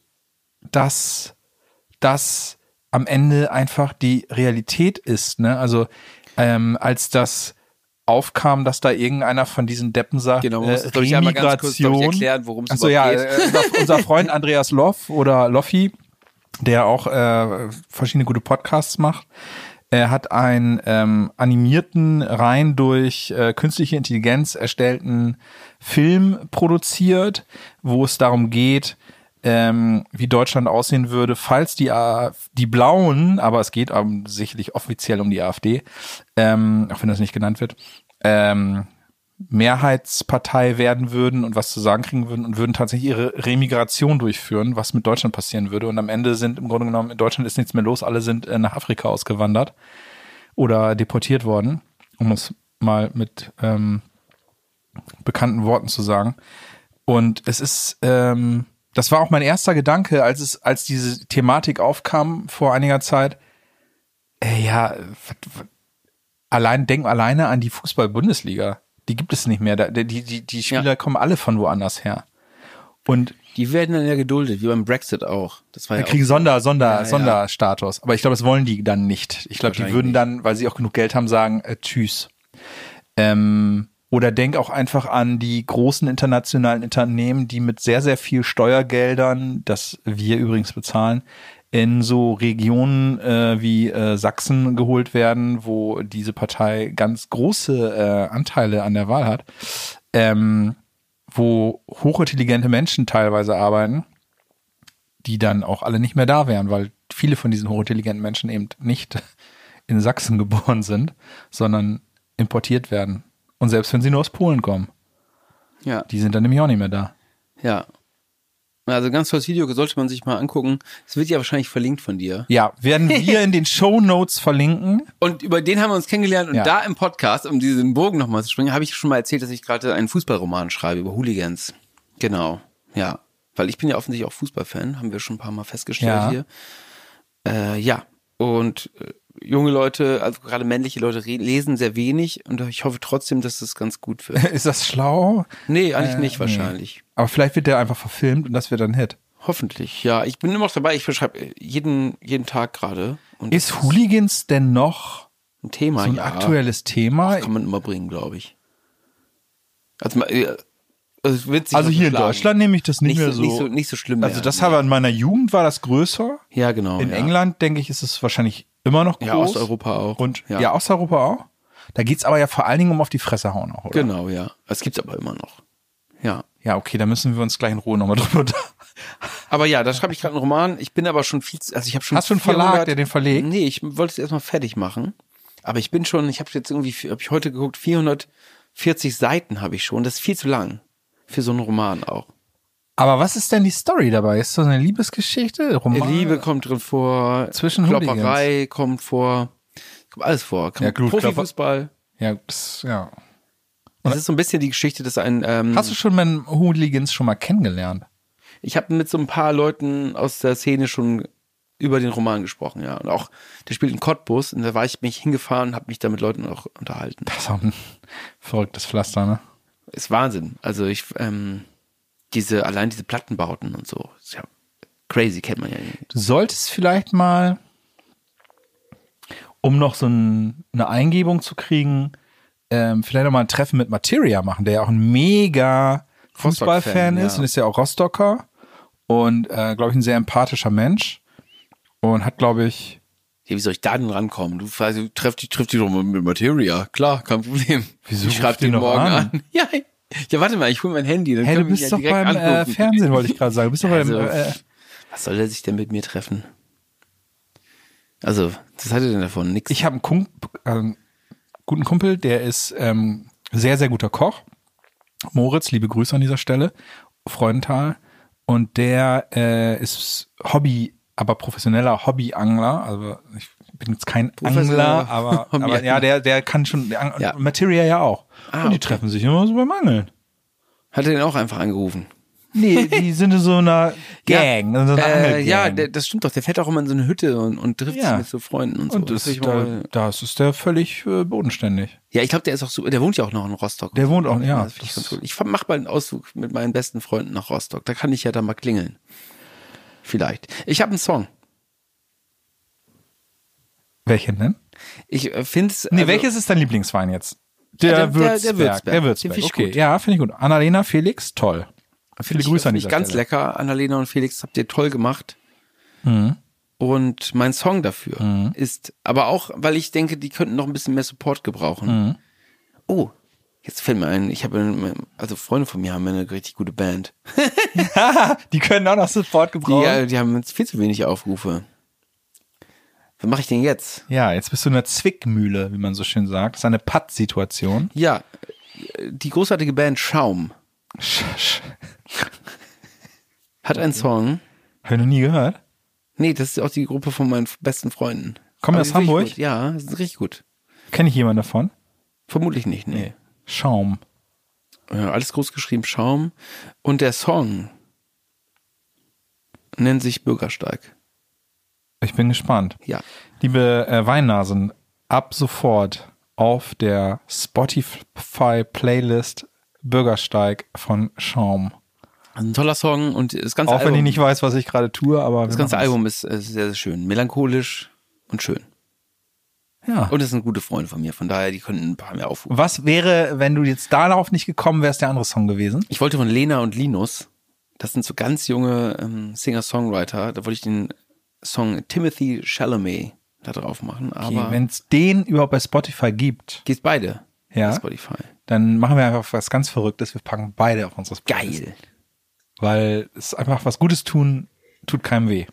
dass das am Ende einfach die Realität ist, ne? Also ähm, als das aufkam, dass da irgendeiner von diesen Deppen sagt, Genau, man muss äh, das, glaub ich, einmal ganz kurz, glaub ich, Remigration. erklären, worum es Achso, überhaupt ja, geht. äh, unser, unser Freund Andreas Loff oder Loffi, der auch äh, verschiedene gute Podcasts macht, er hat einen ähm, animierten, rein durch äh, künstliche Intelligenz erstellten Film produziert, wo es darum geht, ähm, wie Deutschland aussehen würde, falls die A- die Blauen, aber es geht um, sicherlich offiziell um die AfD, ähm, auch wenn das nicht genannt wird, ähm, Mehrheitspartei werden würden und was zu sagen kriegen würden und würden tatsächlich ihre Remigration durchführen, was mit Deutschland passieren würde. Und am Ende sind im Grunde genommen, in Deutschland ist nichts mehr los, alle sind äh, nach Afrika ausgewandert oder deportiert worden, um es mal mit ähm, bekannten Worten zu sagen. Und es ist, ähm, das war auch mein erster Gedanke, als es, als diese Thematik aufkam vor einiger Zeit. Äh, ja, w- w- allein, denk alleine an die Fußball-Bundesliga. Die gibt es nicht mehr. Da- Die, die, die Spieler Ja. kommen alle von woanders her. Und Die werden dann ja geduldet, wie beim Brexit auch. Das war ja wir kriegen auch Sonder, Sonder, Ja, ja. Sonderstatus. Aber ich glaube, das wollen die dann nicht. Ich glaube, die Wahrscheinlich würden nicht. dann, weil sie auch genug Geld haben, sagen, äh, tschüss. Ähm, oder denk auch einfach an die großen internationalen Unternehmen, die mit sehr, sehr viel Steuergeldern, das wir übrigens bezahlen, in so Regionen äh, wie äh, Sachsen geholt werden, wo diese Partei ganz große äh, Anteile an der Wahl hat, ähm, wo hochintelligente Menschen teilweise arbeiten, die dann auch alle nicht mehr da wären, weil viele von diesen hochintelligenten Menschen eben nicht in Sachsen geboren sind, sondern importiert werden. Und selbst wenn sie nur aus Polen kommen, Ja, die sind dann nämlich auch nicht mehr da. ja. Also ganz tolles Video, sollte man sich mal angucken. Es wird ja wahrscheinlich verlinkt von dir. Ja, werden wir in den Shownotes verlinken. Und über den haben wir uns kennengelernt und Ja. da im Podcast, um diesen Bogen nochmal zu springen, habe ich schon mal erzählt, dass ich gerade einen Fußballroman schreibe über Hooligans. Genau, ja. Weil ich bin ja offensichtlich auch Fußballfan, haben wir schon ein paar Mal festgestellt Ja. hier. Äh, ja, und äh, junge Leute, also gerade männliche Leute re- lesen sehr wenig und ich hoffe trotzdem, dass es ganz gut wird. Ist das schlau? Nee, eigentlich Äh, nicht wahrscheinlich. Aber vielleicht wird der einfach verfilmt und das wird dann ein Hit. Hoffentlich, ja. Ich bin immer noch dabei, ich beschreibe jeden, jeden Tag gerade. Und das Ist Hooligans denn noch ein Thema, so ein ja. aktuelles Thema? Kann man immer bringen, glaube ich. Also, mal, äh, also, es wird sich Also noch hier in beschlagen. Deutschland nehme ich das nicht, nicht mehr so, so. nicht so nicht so schlimm Also mehr. das habe in meiner Jugend war das größer. Ja, genau. In ja. England, denke ich, ist es wahrscheinlich immer noch groß. Ja, Osteuropa auch. Und ja, Ja. Osteuropa auch. Da geht's aber ja vor allen Dingen um auf die Fresse hauen auch, oder? Genau, ja. Das gibt's aber immer noch. Ja. Ja, okay, da müssen wir uns gleich in Ruhe nochmal drüber da. Aber ja, da schreibe ich gerade einen Roman. Ich bin aber schon viel, zu- also ich habe schon Hast du einen Verlag, der den verlegt? Nee, ich wollte es erstmal fertig machen. Aber ich bin schon, ich habe jetzt irgendwie, habe ich heute geguckt, vierhundertvierzig Seiten habe ich schon. Das ist viel zu lang für so einen Roman auch. Aber was ist denn die Story dabei? Ist das eine Liebesgeschichte? Roman? Liebe kommt drin vor, Zwischen Klopperei kommt vor, kommt alles vor. Ja, gut, Profifußball. Ja, das, ja. Das ist so ein bisschen die Geschichte, dass ein, ähm, Hast du schon mit Hooligans schon mal kennengelernt? ich habe mit so ein paar Leuten aus der Szene schon über den Roman gesprochen, ja. Und auch, der spielt in Cottbus und da war ich, bin ich hingefahren und habe mich da mit Leuten auch unterhalten. Das ist auch ein verrücktes Pflaster, ne? Ist Wahnsinn. Also ich, ähm, diese, allein diese Plattenbauten und so, ist ja crazy, kennt man ja nicht. Du solltest vielleicht mal, um noch so ein, eine Eingebung zu kriegen, ähm, vielleicht noch mal ein Treffen mit Materia machen, der ja auch ein mega Fußballfan Rostock-Fan, ist ja. und ist ja auch Rostocker und, äh, glaube ich, ein sehr empathischer Mensch und hat, glaube ich, Ja, wie soll ich da denn rankommen? Du, also, treff dich, treff dich doch mal mit Materia. Klar, kein Problem. Wieso ich schreib ruft ihr den noch morgen an? an. Ja, ja, warte mal, ich hol mein Handy. Dann hey, du können wir bist ja doch direkt beim äh, anrufen. Fernsehen, wollte ich gerade sagen. Du bist doch beim, Also, äh, Was soll er sich denn mit mir treffen? Also, was hat er denn davon? Nix. ich habe einen Kump äh, einen guten Kumpel, der ist ähm, sehr, sehr guter Koch. Moritz, liebe Grüße an dieser Stelle. Freudenthal. Und der äh, ist Hobby, aber professioneller Hobbyangler. Also ich bin jetzt kein Professioneller Angler, aber, aber Hobbyangler. ja, der, der kann schon, der Ang- Ja. Materia ja auch. Ah, und die okay. treffen sich immer so beim Angeln. Hat er den auch einfach angerufen? Nee, die sind in so einer Gang. Ja, in so einer äh, Angelgang. ja der, das stimmt doch. Der fährt auch immer in so eine Hütte und, und trifft Ja. sich mit so Freunden und so. Und das, will ich da, mal- das ist der völlig äh, bodenständig. ja, ich glaube, der ist auch so, der wohnt ja auch noch in Rostock. Der wohnt auch, ja. Das finde ich ganz cool. Ich mach mal einen Ausflug mit meinen besten Freunden nach Rostock. Da kann ich ja dann mal klingeln. Vielleicht. Ich habe einen Song. Welchen denn? Ich äh, finde es. Nee, welches ist dein Lieblingswein jetzt? Der, Ja, der- der- Würzberg. der Würzberg. Der Den Würzberg. find ich Okay, gut. ja, finde ich gut. Annalena, Felix, toll. Viele Grüße an Finde dieser ich ganz Stelle. lecker. Annalena und Felix, habt ihr toll gemacht. Mhm. Und mein Song dafür Mhm. ist, aber auch, weil ich denke, die könnten noch ein bisschen mehr Support gebrauchen. Mhm. Oh, jetzt fällt mir ein, ich habe, also Freunde von mir haben eine richtig gute Band. Die können auch noch Support Die, gebrauchen. äh, die haben jetzt viel zu wenig Aufrufe. Was mache ich denn jetzt? Ja, jetzt bist du in einer Zwickmühle, wie man so schön sagt. Das ist eine Patt-Situation. Ja, die großartige Band Schaum Sch- sch- hat einen Song. Hab ich noch nie gehört. Nee, das ist auch die Gruppe von meinen besten Freunden. Kommen die Aber aus die sind richtig Hamburg? gut. Ja, das ist richtig gut. Kenne ich jemanden davon? Vermutlich nicht, nee. Schaum. Ja, alles groß geschrieben, Schaum. Und der Song nennt sich Bürgersteig. Ich bin gespannt. Ja. Liebe äh, Weinnasen, ab sofort auf der Spotify-Playlist Bürgersteig von Schaum. Ein toller Song und das ganze Auch wenn Album, ich nicht weiß, was ich gerade tue, aber das wir ganze machen's. Album ist, ist sehr, sehr schön. Melancholisch und schön. Ja. Und es sind gute Freunde von mir, von daher, die könnten ein paar mehr aufrufen. Was wäre, wenn du jetzt darauf nicht gekommen wärst, der andere Song gewesen? Ich wollte von Lena und Linus, das sind so ganz junge ähm, Singer-Songwriter, da wollte ich den Song Timothy Chalamet da drauf machen, Okay, aber wenn es den überhaupt bei Spotify gibt, geht's beide Ja. bei Spotify. dann machen wir einfach was ganz Verrücktes. Wir packen beide auf unsere Playlist. Geil. Weil es einfach was Gutes tun, tut keinem weh.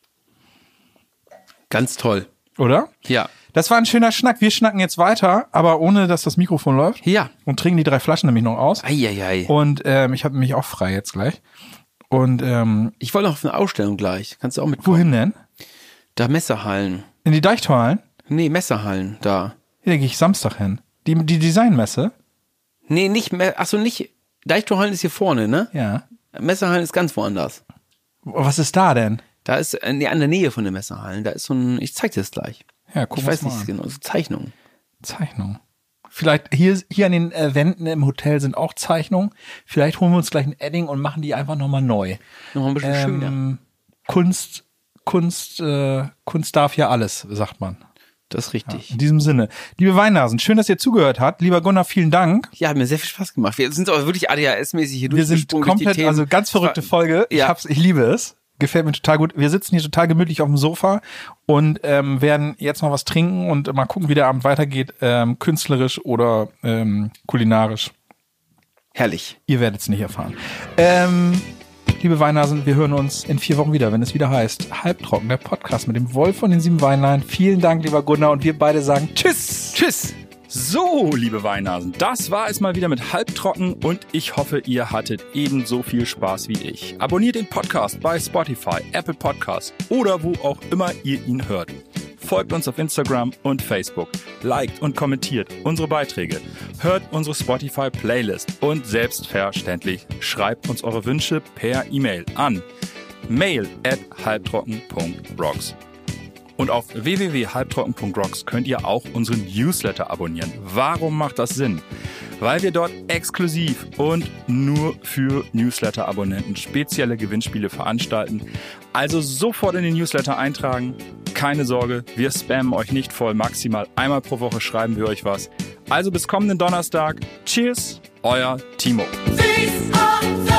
Ganz toll. Oder? Ja. Das war ein schöner Schnack. Wir schnacken jetzt weiter, aber ohne, dass das Mikrofon läuft. Ja. Und trinken die drei Flaschen nämlich noch aus. Eieiei. Und ähm, ich habe mich auch frei jetzt gleich. Und ähm, Ich wollte noch auf eine Ausstellung gleich. Kannst du auch mitkommen? wohin denn? Da Messerhallen. In die Deichtorhallen? Nee, Messerhallen, da. Hier gehe ich Samstag hin. Die, die Designmesse? Nee, nicht mehr. Achso, nicht. Deichtorhallen ist hier vorne, ne? Ja. Messerhallen ist ganz woanders. Was ist da denn? Da ist, äh, nee, an der Nähe von den Messerhallen, da ist so ein, ich zeig dir das gleich. Ja, guck Ich weiß nicht genau, so Zeichnungen. Zeichnung. Vielleicht hier, hier an den äh, Wänden im Hotel sind auch Zeichnungen. Vielleicht holen wir uns gleich ein Edding und machen die einfach nochmal neu. Nochmal ein bisschen schöner. Ähm, Kunst, Kunst, äh, Kunst darf ja alles, sagt man. Das ist richtig. In diesem Sinne. Liebe Weinnasen, schön, dass ihr zugehört habt. Lieber Gunnar, vielen Dank. Ja, hat mir sehr viel Spaß gemacht. Wir sind aber wirklich A D H S-mäßig hier Wir sind durchgesprungen durch die komplett, Themen. also ganz verrückte Es war- Folge. Ich Ja. hab's, ich liebe es. Gefällt mir total gut. Wir sitzen hier total gemütlich auf dem Sofa und ähm, werden jetzt noch was trinken und mal gucken, wie der Abend weitergeht, ähm, künstlerisch oder ähm, kulinarisch. Herrlich. Ihr werdet es nicht erfahren. Ähm, liebe Weinnasen, wir hören uns in vier Wochen wieder, wenn es wieder heißt Halbtrocken, der Podcast mit dem Wolf von den sieben Weinlein. Vielen Dank, lieber Gunnar, und wir beide sagen Tschüss. Tschüss. So, liebe Weinnasen, das war es mal wieder mit Halbtrocken und ich hoffe, ihr hattet ebenso viel Spaß wie ich. Abonniert den Podcast bei Spotify, Apple Podcasts oder wo auch immer ihr ihn hört. Folgt uns auf Instagram und Facebook, liked und kommentiert unsere Beiträge, hört unsere Spotify-Playlist und selbstverständlich schreibt uns eure Wünsche per E-Mail an mail at halbtrocken punkt rocks. Und auf w w w punkt halbtrocken punkt rocks könnt ihr auch unseren Newsletter abonnieren. Warum macht das Sinn? Weil wir dort exklusiv und nur für Newsletter-Abonnenten spezielle Gewinnspiele veranstalten. Also sofort in den Newsletter eintragen. Keine Sorge, wir spammen euch nicht voll. Maximal einmal pro Woche schreiben wir euch was. Also bis kommenden Donnerstag. Cheers, euer Timo. Face on face.